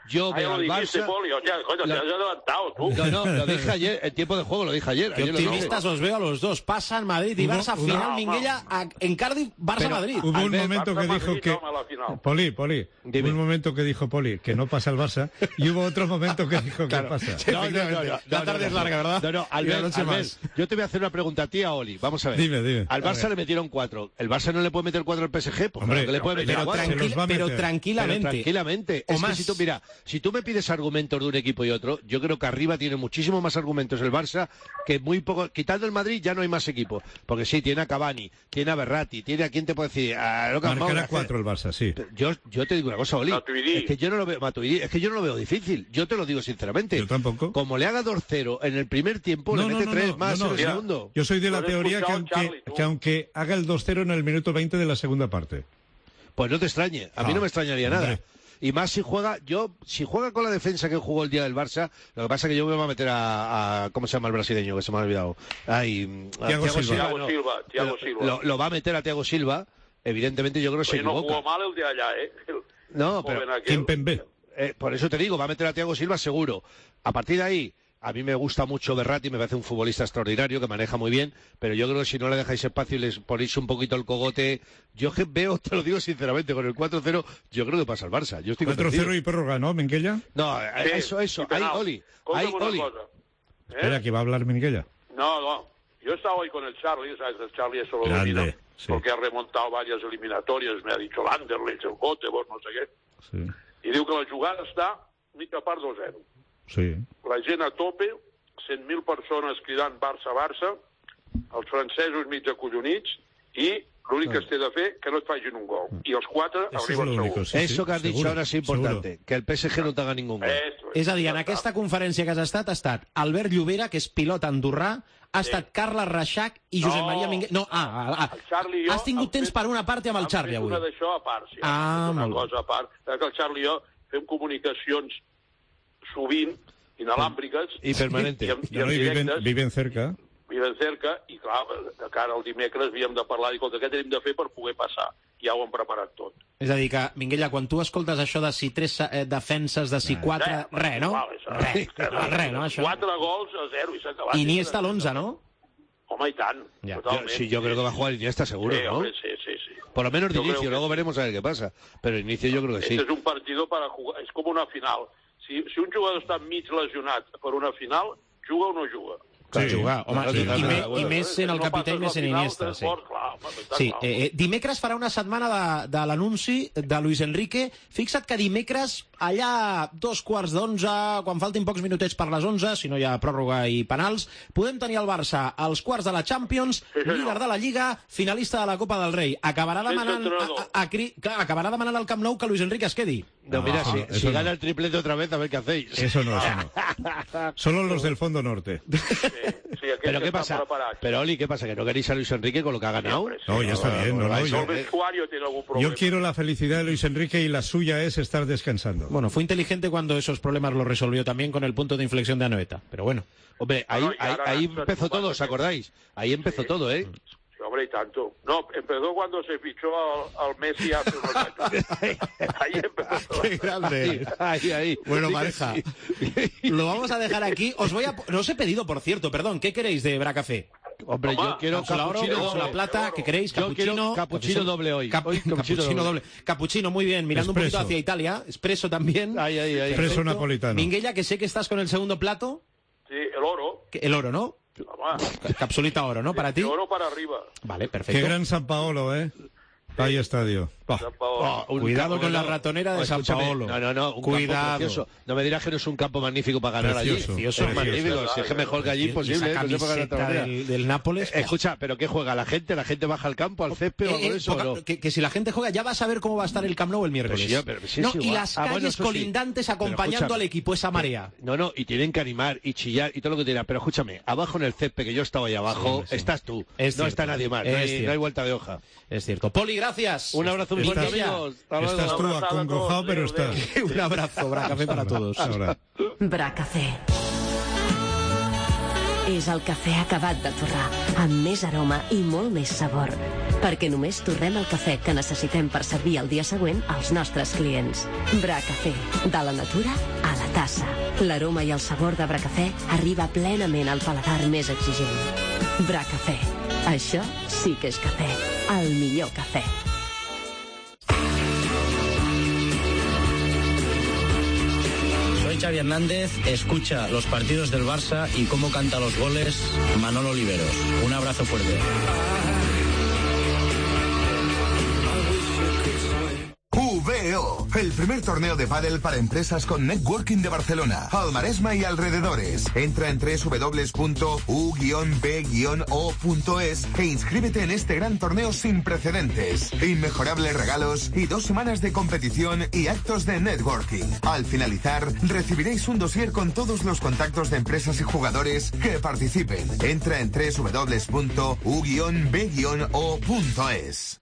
Yo veo al Barça... Poli, coño, te has adelantado, tú. No, lo dije ayer, en tiempo de juego lo dije ayer. Qué optimistas os veo a los dos. Pasan Madrid y Barça, final Minguella en Cardiff, Barça-Madrid. Hubo un momento que dijo que... Poli, hubo un momento que dijo Poli que no pasa el Barça y hubo otro momento que dijo que pasa. La tarde es larga, ¿verdad? No, Albert, yo te voy a hacer una pregunta a ti, a Oli. Vamos a ver. Dime. Al Barça le metieron 4. ¿El Barça no le puede meter 4 al PSG? Pues hombre, claro que le puede meter 4. Pero tranquilamente. Es que si tú me pides argumentos de un equipo y otro, yo creo que arriba tiene muchísimo más argumentos el Barça que muy poco. Quitando el Madrid ya no hay más equipo. Porque sí, tiene a Cavani, tiene a Berratti, tiene a quién te puede decir. Marcará 4 el Barça, sí. Yo te digo una cosa, Oli. Es que yo no lo veo, Matuidi, es que yo no lo veo difícil. Yo te lo digo sinceramente. Yo tampoco. Como le haga 2-0 en el primer tiempo, le mete 3 más en el segundo. Yo soy de la teoría que aunque haga el 2-0 en el minuto 20 de la segunda parte. Pues no te extrañe. A mí no me extrañaría nada. Y más si juega con la defensa que jugó el día del Barça, lo que pasa es que yo me voy a meter a ¿cómo se llama el brasileño? Que se me ha olvidado. Thiago Silva. Lo va a meter a Thiago Silva. Evidentemente yo creo que se equivoca. No jugó mal el de allá, No, pero Kimpembe. Por eso te digo, va a meter a Thiago Silva seguro. A partir de ahí, a mí me gusta mucho Berratti, me parece un futbolista extraordinario que maneja muy bien, pero yo creo que si no le dejáis espacio y les ponéis un poquito el cogote, yo que veo, te lo digo sinceramente, con el 4-0, yo creo que pasa el Barça. 4-0 y prórroga, ¿no, Minguella? No, eso. Ahí, Oli. Espera, que va a hablar Minguella. No. Yo estaba hoy con el Charlie, ¿sabes? El Charlie eso lo domina, porque ha remontado varias eliminatorias, me ha dicho l'Anderlecht, el Göteborg, no sé qué. Sí. I diu que la jugada està mitja part 2-0. Sí. La gent a tope, 100.000 persones cridant Barça, els francesos mig acollonits, i l'únic que es té de fer que no et facin un gol. I els 4 arriben segur. Eso que has dicho ahora es importante, que el PSG no te haga ningún gol. És a dir, en aquesta conferència que has estat, ha estat Albert Llobera, que és pilot andorrà, ha estat Carles Reixac i Josep Maria Minguell. No, has tingut temps per una part amb el Charlie avui. Una d'això a part, sí. Una cosa a part. Que el Charlie i jo fem comunicacions sovint, inalàmbriques. I permanente. Viven cerca. Viven cerca, i clar, de cara al dimecres havíem de parlar i què tenim de fer per poder passar. Ja ho hem preparat tot. És a dir, que, Minguella, quan tu escoltes això de si 3 defenses, de si 4... Res, no? Res, no, això? 4 gols a 0 i s'ha acabat. Iniesta l'11, ¿no? Home, y tan. Sí, yo creo que va a jugar Iniesta seguro, sí, ¿no? Hombre, sí. Por lo menos de inicio, luego veremos a ver qué pasa. Pero inicio yo creo que sí. Este es un partido para jugar, es como una final. Si un jugador està mig lesionat per una final, juga o no juga? Sí, jugar, home, i més sent el capità i més sent Iniesta. Sí. Dimecres farà una setmana de l'anunci de Luis Enrique. Fixa't que dimecres, allà 11:15, quan faltin pocs minutets per les 11, si no hi ha pròrroga i penals, podem tenir el Barça als quarts de la Champions, líder de la Lliga, finalista de la Copa del Rei. Acabarà demanant al Camp Nou que Luis Enrique es quedi. No, mira, si gana el triplete otra vez, a ver qué hacéis. Eso no. Solo los del Fondo Norte. Sí, ¿Pero qué pasa? Pero, Oli, ¿qué pasa? ¿Que no queréis a Luis Enrique con lo que ha ganado? No, ya está bien. El vestuario tiene algún problema. Yo quiero la felicidad de Luis Enrique y la suya es estar descansando. Bueno, fue inteligente cuando esos problemas los resolvió también con el punto de inflexión de Anoeta, pero bueno. Hombre, ahí empezó todo, ¿os acordáis? Ahí empezó todo, ¿eh? Sí, hombre, y tanto. No, empezó cuando se fichó al Messi hace unos años. Ahí empezó todo. Qué grande. Ahí. Bueno, pareja, lo vamos a dejar aquí. No os he pedido, por cierto, perdón, ¿qué queréis de Bracafé? Hombre, yo quiero capuchino la plata, ¿qué queréis? Capuchino doble hoy. Capuchino doble. Capuchino, muy bien, mirando un poquito hacia Italia. Espresso también. Ahí. Espresso napolitano. Minguella, que sé que estás con el segundo plato. Sí, el oro. El oro, ¿no? Capsulita oro, ¿no? Para ti. Oro para arriba. Vale, perfecto. Qué gran San Paolo, ¿eh? Vaya estadio. Cuidado con la ratonera de San Paolo. No, cuidado. No me dirás que no es un campo magnífico para ganar allí. Precioso. Magnífico, si es que mejor que allí imposible. Esa camiseta del Nápoles. Escucha, ¿pero qué juega la gente? ¿La gente baja al campo, al césped o eso? ¿No? Que si la gente juega, ya vas a ver cómo va a estar el Camp Nou el miércoles. Y las calles colindantes acompañando al equipo, esa marea. No, y tienen que animar y chillar y todo lo que tienen. Pero escúchame, abajo en el césped, que yo estaba ahí abajo, estás tú. No está nadie más, no hay vuelta de hoja. Es cierto. Poli, gracias. Un abrazo muy fuerte, amigos. Estás tú acongojado, pero estás. Un abrazo, Bracafé para todos. Bracafé. És el cafè acabat de torrar, amb més aroma i molt més sabor. perquè només torrem el cafè que necessitem per servir el dia següent als nostres clients. Bracafé, de la natura a la tassa. L'aroma i el sabor de Bracafé arriba plenament al paladar més exigent. Bracafé, això sí que és cafè, el millor cafè. Soy Xavi Hernández, escucha los partidos del Barça y cómo canta los goles Manolo Oliveros. Un abrazo fuerte. VO, el primer torneo de pádel para empresas con networking de Barcelona, al Maresma y alrededores. Entra en www.u-b-o.es e inscríbete en este gran torneo sin precedentes. Inmejorables regalos y 2 semanas de competición y actos de networking. Al finalizar, recibiréis un dossier con todos los contactos de empresas y jugadores que participen. Entra en www.u-b-o.es.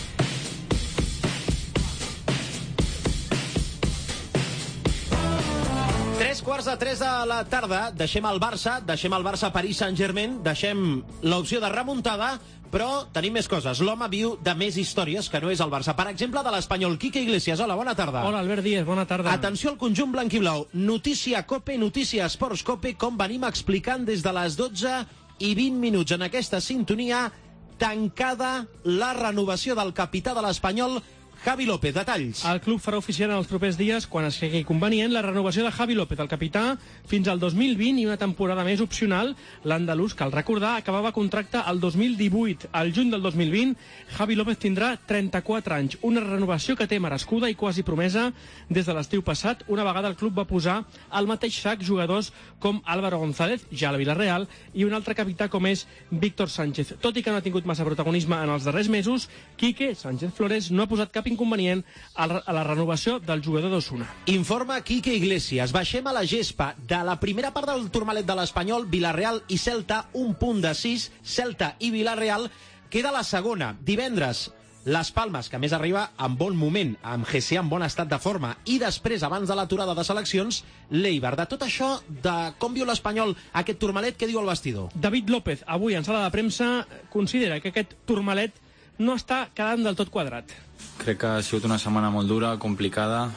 3:15 de la tarda, deixem el Barça Paris Saint-Germain, deixem l'opció de remuntada, però tenim més coses. L'home viu de més històries que no és el Barça. Per exemple, de l'espanyol Quique Iglesias. Hola, bona tarda. Hola, Albert Díez, bona tarda. Atenció al conjunt blanquiblau. Notícia COPE, notícia Esports COPE, com venim explicant des de les 12:20 en aquesta sintonia, tancada la renovació del capità de l'Espanyol, Javi López. Detalls. El club farà oficial en els propers dies, quan es cregui convenient, la renovació de Javi López, el capità, fins al 2020 i una temporada més opcional. L'andalús, cal recordar, acabava contracte el 2018. Al juny del 2020, Javi López tindrà 34 anys. Una renovació que té merescuda i quasi promesa des de l'estiu passat. Una vegada el club va posar al mateix sac jugadors com Álvaro González, ja a la Villarreal, i un altre capità com és Víctor Sánchez. Tot i que no ha tingut massa protagonisme en els darrers mesos, Quique Sánchez Flores no ha posat cap inconvenient a la renovació del jugador d'Osuna. Informa Quique Iglesias. Baixem a la gespa. De la primera part del turmalet de l'Espanyol, Villarreal i Celta, un punt de 6. Celta i Villarreal. Queda la segona. Divendres, les Palmes, que més arriba en bon moment, amb Gessià en bon estat de forma, i després, abans de l'aturada de seleccions, l'Eibar. De tot això, de com viu l'Espanyol aquest turmalet, què diu el vestidor? David López, avui en sala de premsa, considera que aquest turmalet no està quedant del tot quadrat. Crec que ha sigut una setmana molt dura, complicada,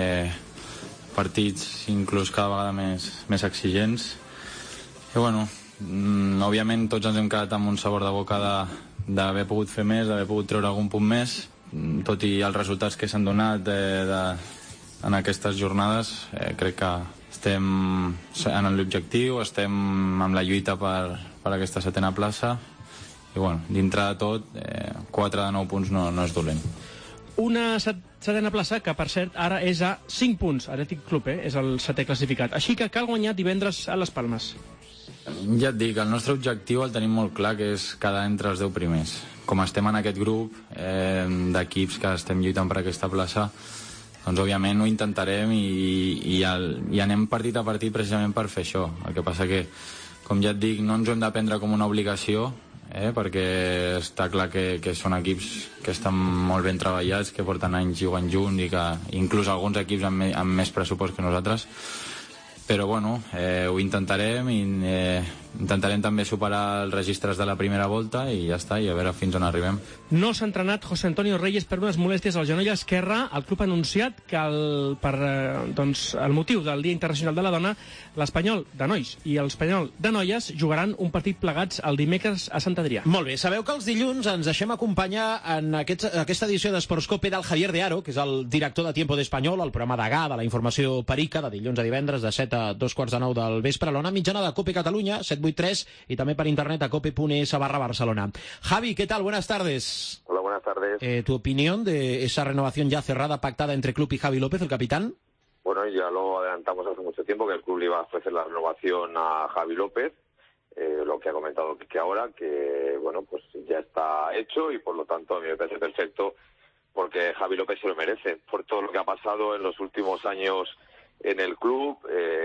partits inclús cada vegada més exigents. I bueno, òbviament tots ens hem quedat amb un sabor de boca d'haver pogut fer més, d'haver pogut treure algun punt més, tot i els resultats que s'han donat en aquestes jornades. Crec que estem en l'objectiu, estem amb la lluita per aquesta setena plaça, i bueno, dintre de tot 4 de 9 punts no és dolent. Una setena plaça que, per cert, ara és a 5 punts. Atlètic Club és el setè classificat. Així que cal guanyar divendres a les Palmes. Ja et dic, el nostre objectiu el tenim molt clar, que és quedar entre els 10 primers. Com estem en aquest grup d'equips que estem lluitant per aquesta plaça, doncs òbviament ho intentarem i anem partit a partit precisament per fer això. El que passa que, com ja et dic, no ens ho hem de prendre com una obligació, perquè està clar que són equips que estan molt ben treballats, que porten anys jugant junts i que inclús alguns equips amb més pressupost que nosaltres. Però bueno, ho intentarem i intentarem també superar els registres de la primera volta i ja està, i a veure fins on arribem. No s'ha entrenat José Antonio Reyes per unes molèsties al genoll esquerre. El club ha anunciat que per el motiu del Dia Internacional de la Dona, l'Espanyol de nois i l'Espanyol de noies jugaran un partit plegats el dimecres a Sant Adrià. Molt bé, sabeu que els dilluns ens deixem acompanyar en aquesta edició d'Esports COPE del Javier de Aro, que és el director de Tiempo d'Espanyol, el programa degà de la informació perica, de dilluns a divendres, de 7 a 2:45 del vespre, a l'ona mitjana de COPE Catalunya, 783, y también para internet a cope.es/Barcelona. Javi, ¿qué tal? Buenas tardes. Hola, buenas tardes. ¿Tu opinión de esa renovación ya cerrada, pactada entre club y Javi López, el capitán? Bueno, ya lo adelantamos hace mucho tiempo, que el club le iba a ofrecer la renovación a Javi López, lo que ha comentado que ahora, que bueno, pues ya está hecho y por lo tanto a mí me parece perfecto, porque Javi López se lo merece, por todo lo que ha pasado en los últimos años en el club.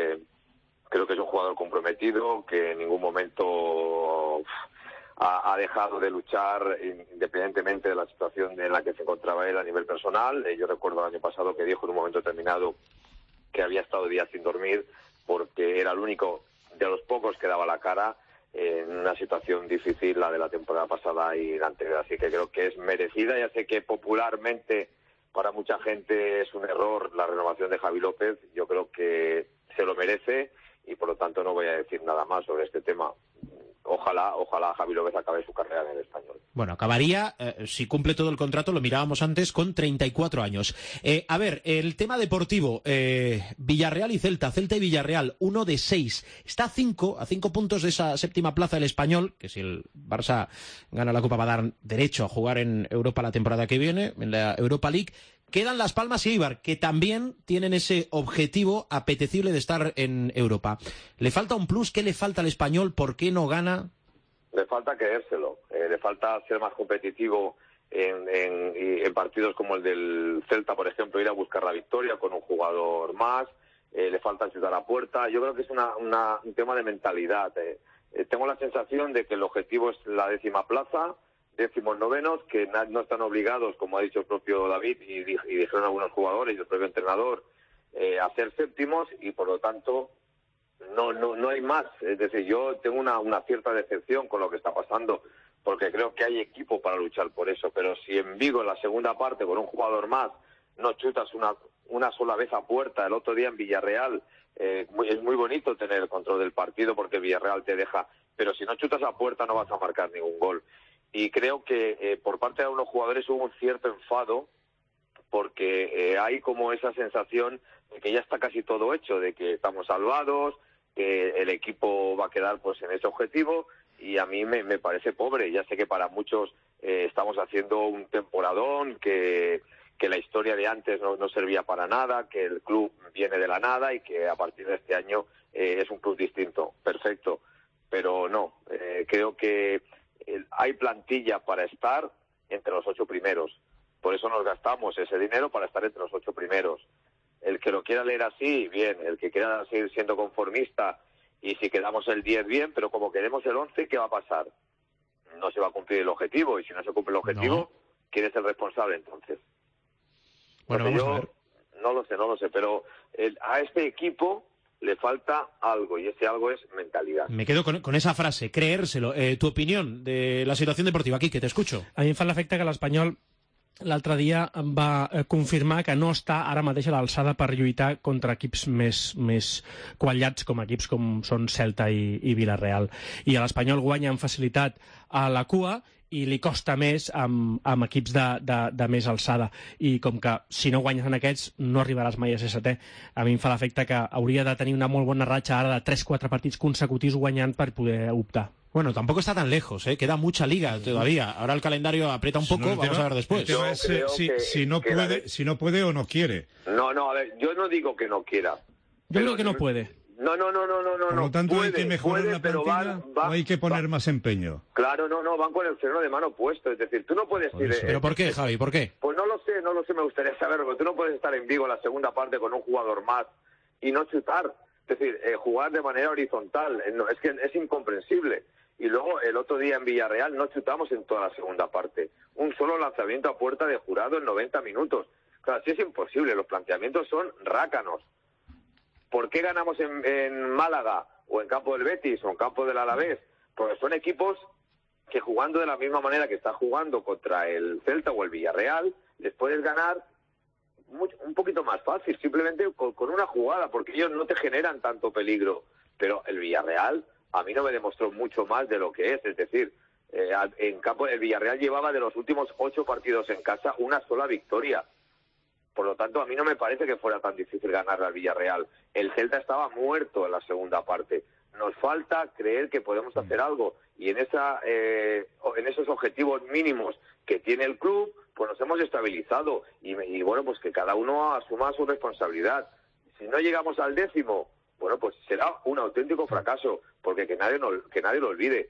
Creo que es un jugador comprometido, que en ningún momento ha dejado de luchar, independientemente de la situación en la que se encontraba él a nivel personal. Yo recuerdo el año pasado que dijo en un momento determinado que había estado días sin dormir porque era el único de los pocos que daba la cara en una situación difícil, la de la temporada pasada y la anterior. Así que creo que es merecida. Ya sé que popularmente para mucha gente es un error la renovación de Javi López. Yo creo que se lo merece y por lo tanto no voy a decir nada más sobre este tema. Ojalá Javi López acabe su carrera en el Español. Bueno, acabaría, si cumple todo el contrato, lo mirábamos antes, con 34 años. A ver, el tema deportivo, Villarreal y Celta y Villarreal, 1 de 6. Está a 5 puntos de esa séptima plaza del Español, que si el Barça gana la Copa va a dar derecho a jugar en Europa la temporada que viene, en la Europa League. Quedan Las Palmas y Eibar, que también tienen ese objetivo apetecible de estar en Europa. ¿Le falta un plus? ¿Qué le falta al Español? ¿Por qué no gana? Le falta creérselo. Le falta ser más competitivo en partidos como el del Celta, por ejemplo, ir a buscar la victoria con un jugador más. Le falta chutar a puerta. Yo creo que es un tema de mentalidad. Tengo la sensación de que el objetivo es la 10ª plaza, 19º, que no están obligados, como ha dicho el propio David y dijeron algunos jugadores y el propio entrenador, a ser séptimos y por lo tanto no hay más. Es decir, yo tengo una cierta decepción con lo que está pasando porque creo que hay equipo para luchar por eso, pero si en Vigo en la segunda parte con un jugador más no chutas una sola vez a puerta, el otro día en Villarreal es muy bonito tener el control del partido porque Villarreal te deja, pero si no chutas a puerta no vas a marcar ningún gol. Y creo que por parte de algunos jugadores hubo un cierto enfado porque hay como esa sensación de que ya está casi todo hecho, de que estamos salvados, que el equipo va a quedar pues en ese objetivo y a mí me parece pobre. Ya sé que para muchos estamos haciendo un temporadón, que la historia de antes no servía para nada, que el club viene de la nada y que a partir de este año es un club distinto. Perfecto, pero no, creo que hay plantilla para estar entre los 8 primeros. Por eso nos gastamos ese dinero para estar entre los 8 primeros. El que lo quiera leer así, bien. El que quiera seguir siendo conformista y si quedamos el 10, bien. Pero como queremos el 11, ¿qué va a pasar? No se va a cumplir el objetivo. Y si no se cumple el objetivo, ¿quién es el responsable entonces? Bueno, vamos a ver. No lo sé. Pero a este equipo le falta algo, y ese algo es mentalidad. Me quedo con esa frase, creérselo. Tu opinión de la situación deportiva, aquí, que te escucho. A mi em fa l'efecte que l'Espanyol l'altre dia va confirmar que no està ara mateix a l'alçada per lluitar contra equips més quallats com equips com són Celta i Villarreal. I l'Espanyol guanya amb facilitat a la cua i li costa més amb equips de més alçada. I com que si no guanyes en aquests no arribaràs mai a ser setè. A mi em fa l'efecte que hauria de tenir una molt bona ratxa ara de 3-4 partits consecutius guanyant per poder optar. Bueno, tampoco está tan lejos, queda mucha liga todavía. Ahora el calendario aprieta un poco, vamos a ver después. El tema es si no puede o no quiere. No, a ver, yo no digo que no quiera. Yo creo que no puede. No. Por lo tanto, hay que mejorar la plantilla o hay que poner más empeño. Claro, no, van con el freno de mano puesto. Es decir, tú no puedes ir... ¿Pero por qué, Javi? ¿Por qué? Pues no lo sé, me gustaría saberlo. Pero tú no puedes estar en Vigo en la segunda parte con un jugador más y no chutar. Es decir, jugar de manera horizontal. Es que es incomprensible. Y luego el otro día en Villarreal no chutamos en toda la segunda parte. Un solo lanzamiento a puerta de Jurado en 90 minutos. Claro, así es imposible. Los planteamientos son rácanos. ¿Por qué ganamos en Málaga o en campo del Betis o en campo del Alavés? Porque son equipos que jugando de la misma manera que está jugando contra el Celta o el Villarreal, les puedes ganar un poquito más fácil, simplemente con una jugada, porque ellos no te generan tanto peligro. Pero el Villarreal a mí no me demostró mucho más de lo que es decir, en campo el Villarreal llevaba de los últimos 8 partidos en casa una sola victoria. Por lo tanto, a mí no me parece que fuera tan difícil ganarle al Villarreal. El Celta estaba muerto en la segunda parte. Nos falta creer que podemos hacer algo. Y en esos objetivos mínimos que tiene el club, pues nos hemos estabilizado. Y bueno, pues que cada uno asuma su responsabilidad. Si no llegamos al 10º, bueno, pues será un auténtico fracaso. Porque que nadie lo olvide.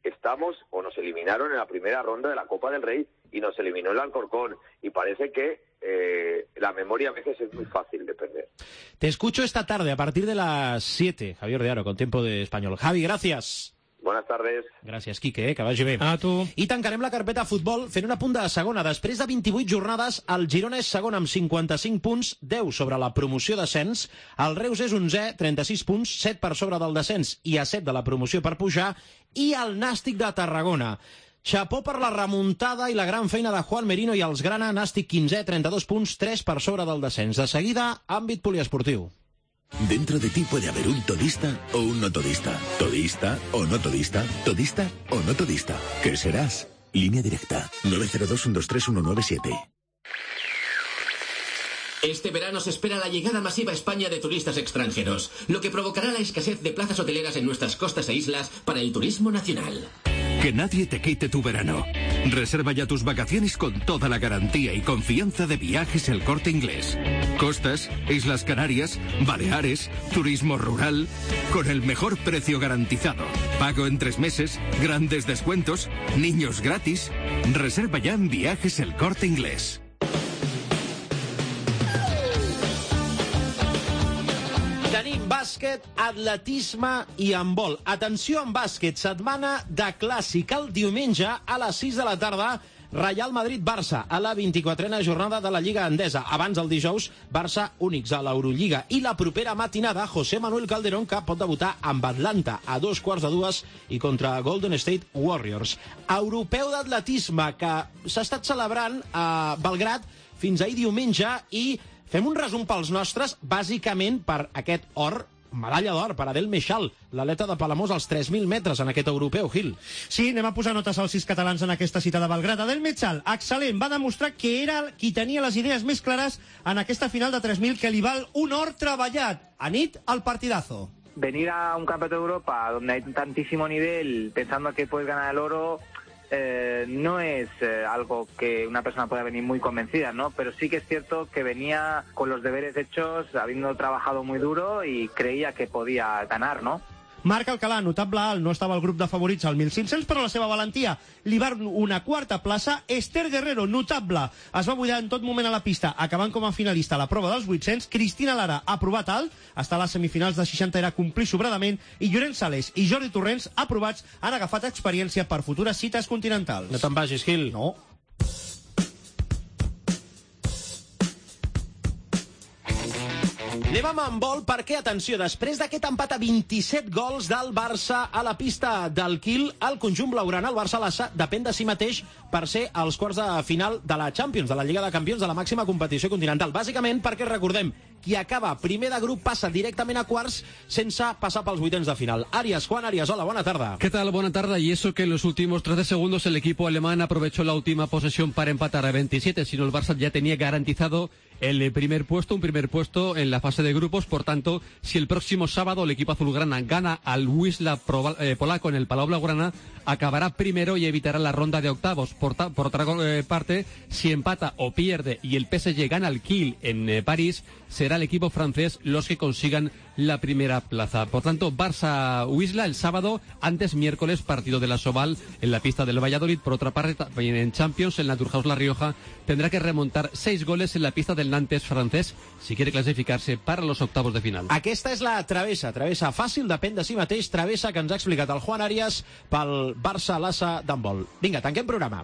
Nos eliminaron en la primera ronda de la Copa del Rey y nos eliminó el Alcorcón. Y parece que la memoria a veces es muy fácil de perder. Te escucho esta tarde a partir de las 7, Javier de Aro, con Tiempo de Español. Javi, gracias. Buenas tardes. Gràcies, Quique, que vagi bé. A tu. I tancarem la carpeta futbol fent un apunt de segona. Després de 28 jornades, el Girona és segon amb 55 punts, 10 sobre la promoció d'ascens. El Reus és 11è, 36 punts, 7 per sobre del descens i a 7 de la promoció per pujar. I el Nàstic de Tarragona. Chapó per la remuntada i la gran feina de Juan Merino i els Grana. Nàstic 15è, 32 punts, 3 per sobre del descens. De seguida, àmbit poliesportiu. Dentro de ti puede haber un todista o un no todista. Todista o no todista. Todista o no todista. ¿Qué serás? Línea directa. 902-123-197. Este verano se espera la llegada masiva a España de turistas extranjeros, lo que provocará la escasez de plazas hoteleras en nuestras costas e islas para el turismo nacional. Que nadie te quite tu verano. Reserva ya tus vacaciones con toda la garantía y confianza de Viajes El Corte Inglés. Costas, Islas Canarias, Baleares, turismo rural, con el mejor precio garantizado. Pago en 3 meses, grandes descuentos, niños gratis. Reserva ya en Viajes El Corte Inglés. Tenim bàsquet, atletisme i handbol. Atenció en bàsquet, setmana de clàssic. El diumenge a les 6 de la tarda, Real Madrid-Barça, a la 24a jornada de la Lliga Endesa. Abans, el dijous, Barça únics a l'Eurolliga. I la propera matinada, José Manuel Calderón, que pot debutar amb Atlanta a 2:15 i contra Golden State Warriors. Europeu d'atletisme, que s'ha estat celebrant a Belgrad fins ahir diumenge, i fem un resum pels nostres, bàsicament per aquest or, medalla d'or per Adel Meixal, l'atleta de Palamós als 3.000 metres en aquest europeu, Gil. Sí, anem a posar notes als 6 catalans en aquesta cita de Belgrad. Adel Meixal, excel·lent, va demostrar que era qui tenia les idees més clares en aquesta final de 3.000 que li val un or treballat. Anit, al partidazo. Venir a un campeonato de Europa donde hay tantísimo nivel pensando que puedes ganar el oro no es algo que una persona pueda venir muy convencida, ¿no? Pero sí que es cierto que venía con los deberes hechos, habiendo trabajado muy duro y creía que podía ganar, ¿no? Marc Alcalà, notable alt, no estava al grup de favorits al 1.500, però la seva valentia li va una quarta plaça. Esther Guerrero, notable, es va buidar en tot moment a la pista, acabant com a finalista a la prova dels 800. Cristina Lara ha provat alt, està a les semifinals de 60 era complir sobradament, i Llorenç Sales i Jordi Torrents, aprovats, han agafat experiència per futures cites continentals. No te'n vagis, Gil. No. Anem amb handbol perquè, atenció, després d'aquest empat a 27 gols del Barça a la pista del Kiel, el conjunt blaugrana, el Barça Lassa, depèn de si mateix per ser als quarts de final de la Champions, de la Lliga de Campions, de la màxima competició continental. Bàsicament perquè, recordem, qui acaba primer de grup passa directament a quarts sense passar pels vuitens de final. Arias, Juan Arias, hola, buena tarde. ¿Qué tal? Buena tarde. Y eso que en los últimos 13 segundos el equipo alemán aprovechó la última posesión para empatar a 27, sino el Barça ya tenía garantizado el primer puesto, un primer puesto en la fase de grupos. Por tanto, si el próximo sábado el equipo azulgrana gana al Wisla polaco en el Palau Blaugrana, acabará primero y evitará la ronda de octavos. Por otra parte, si empata o pierde y el PSG gana al Kiel en París, será el equipo francés los que consigan la primera plaza. Por tanto, Barça-Wisla el sábado, antes miércoles partido de la Soval en la pista del Valladolid. Por otra parte, también en Champions, el Naturhaus La Rioja tendrá que remontar 6 goles en la pista del Nantes francés si quiere clasificarse para los octavos de final. Aquesta és la travessa fàcil, depèn de si mateix, travessa que ens ha explicat el Juan Arias pel Barça Lassa d'handbol. Vinga, tanquem programa.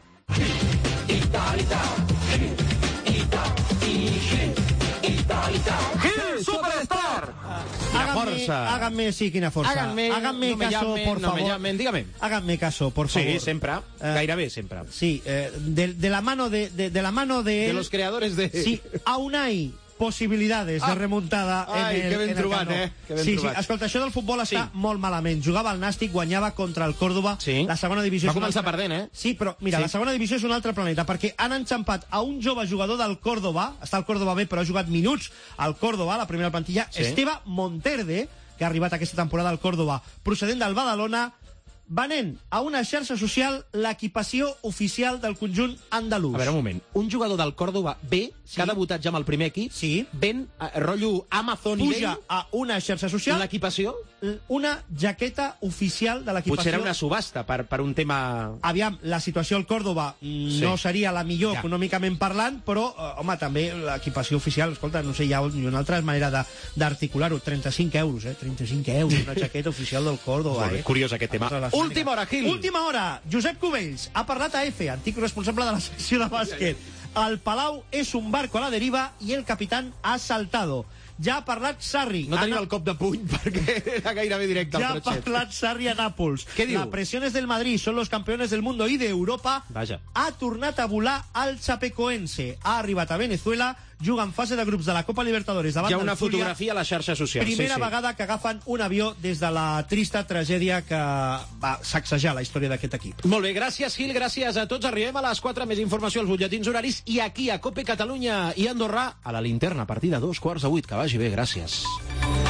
¡Gil Superstar! Háganme, sí, quina força. Háganme no caso, llamen, por favor. No me llamen, dígame. Háganme caso, por favor. Sí, sempre. Gairebé sempre. Sí, de la mano de de los creadores de... Sí, aún hay possibilitats de remuntada Ai, en el trobat, Camp Nou. Que ben sí, trobat. Escolta, això del futbol està molt malament. Jugava al Nàstic, guanyava contra el Córdoba. La segona divisió... Va començar perdent, Sí, però mira, la segona divisió és un altre planeta, perquè han enxampat a un jove jugador del Córdoba, està al Córdoba B, però ha jugat minuts al Córdoba, la primera plantilla, Esteve Monterde, que ha arribat aquesta temporada al Córdoba, procedent del Badalona, venent a una xarxa social l'equipació oficial del conjunt andalús. A veure, un moment. Un jugador del Córdoba B, que ha debutat ja amb el primer equip, ven, rotllo Amazon i puja a una xarxa social l'equipació, una jaqueta oficial de l'equipació. Potser era una subhasta per un tema... Aviam, la situació al Córdoba no seria la millor econòmicament parlant, però, home, també l'equipació oficial, escolta, no sé, hi ha una altra manera d'articular-ho. 35 euros, 35 euros, una jaqueta oficial del Córdoba. Curiós aquest tema. Última hora, Gil. Última hora. Josep Cubells ha parlat a EFE, antic responsable de la secció de bàsquet. El Palau és un barco a la deriva i el capitán ha saltado. Ja ha parlat Sarri. No tenia el cop de puny perquè era gairebé directe al Ja ha trotxet. parlat Sarri a Nàpols. Què diu? La presión es del Madrid, son los campeones del mundo y de Europa. Vaja. Ha tornat a volar el Chapecoense. Ha arribat a Venezuela, juga en fase de grups de la Copa Libertadores davant Hi ha del una Zulia. fotografia a les xarxes socials. Primera vegada que agafen un avió des de la trista tragèdia que va sacsejar la història d'aquest equip. Molt bé, gràcies, Gil, gràcies a tots. Arribem a les 4, més informació als butlletins horaris, i aquí a COPE Catalunya i Andorra, a la linterna, a partir de 7:15. Que vagi bé, gràcies.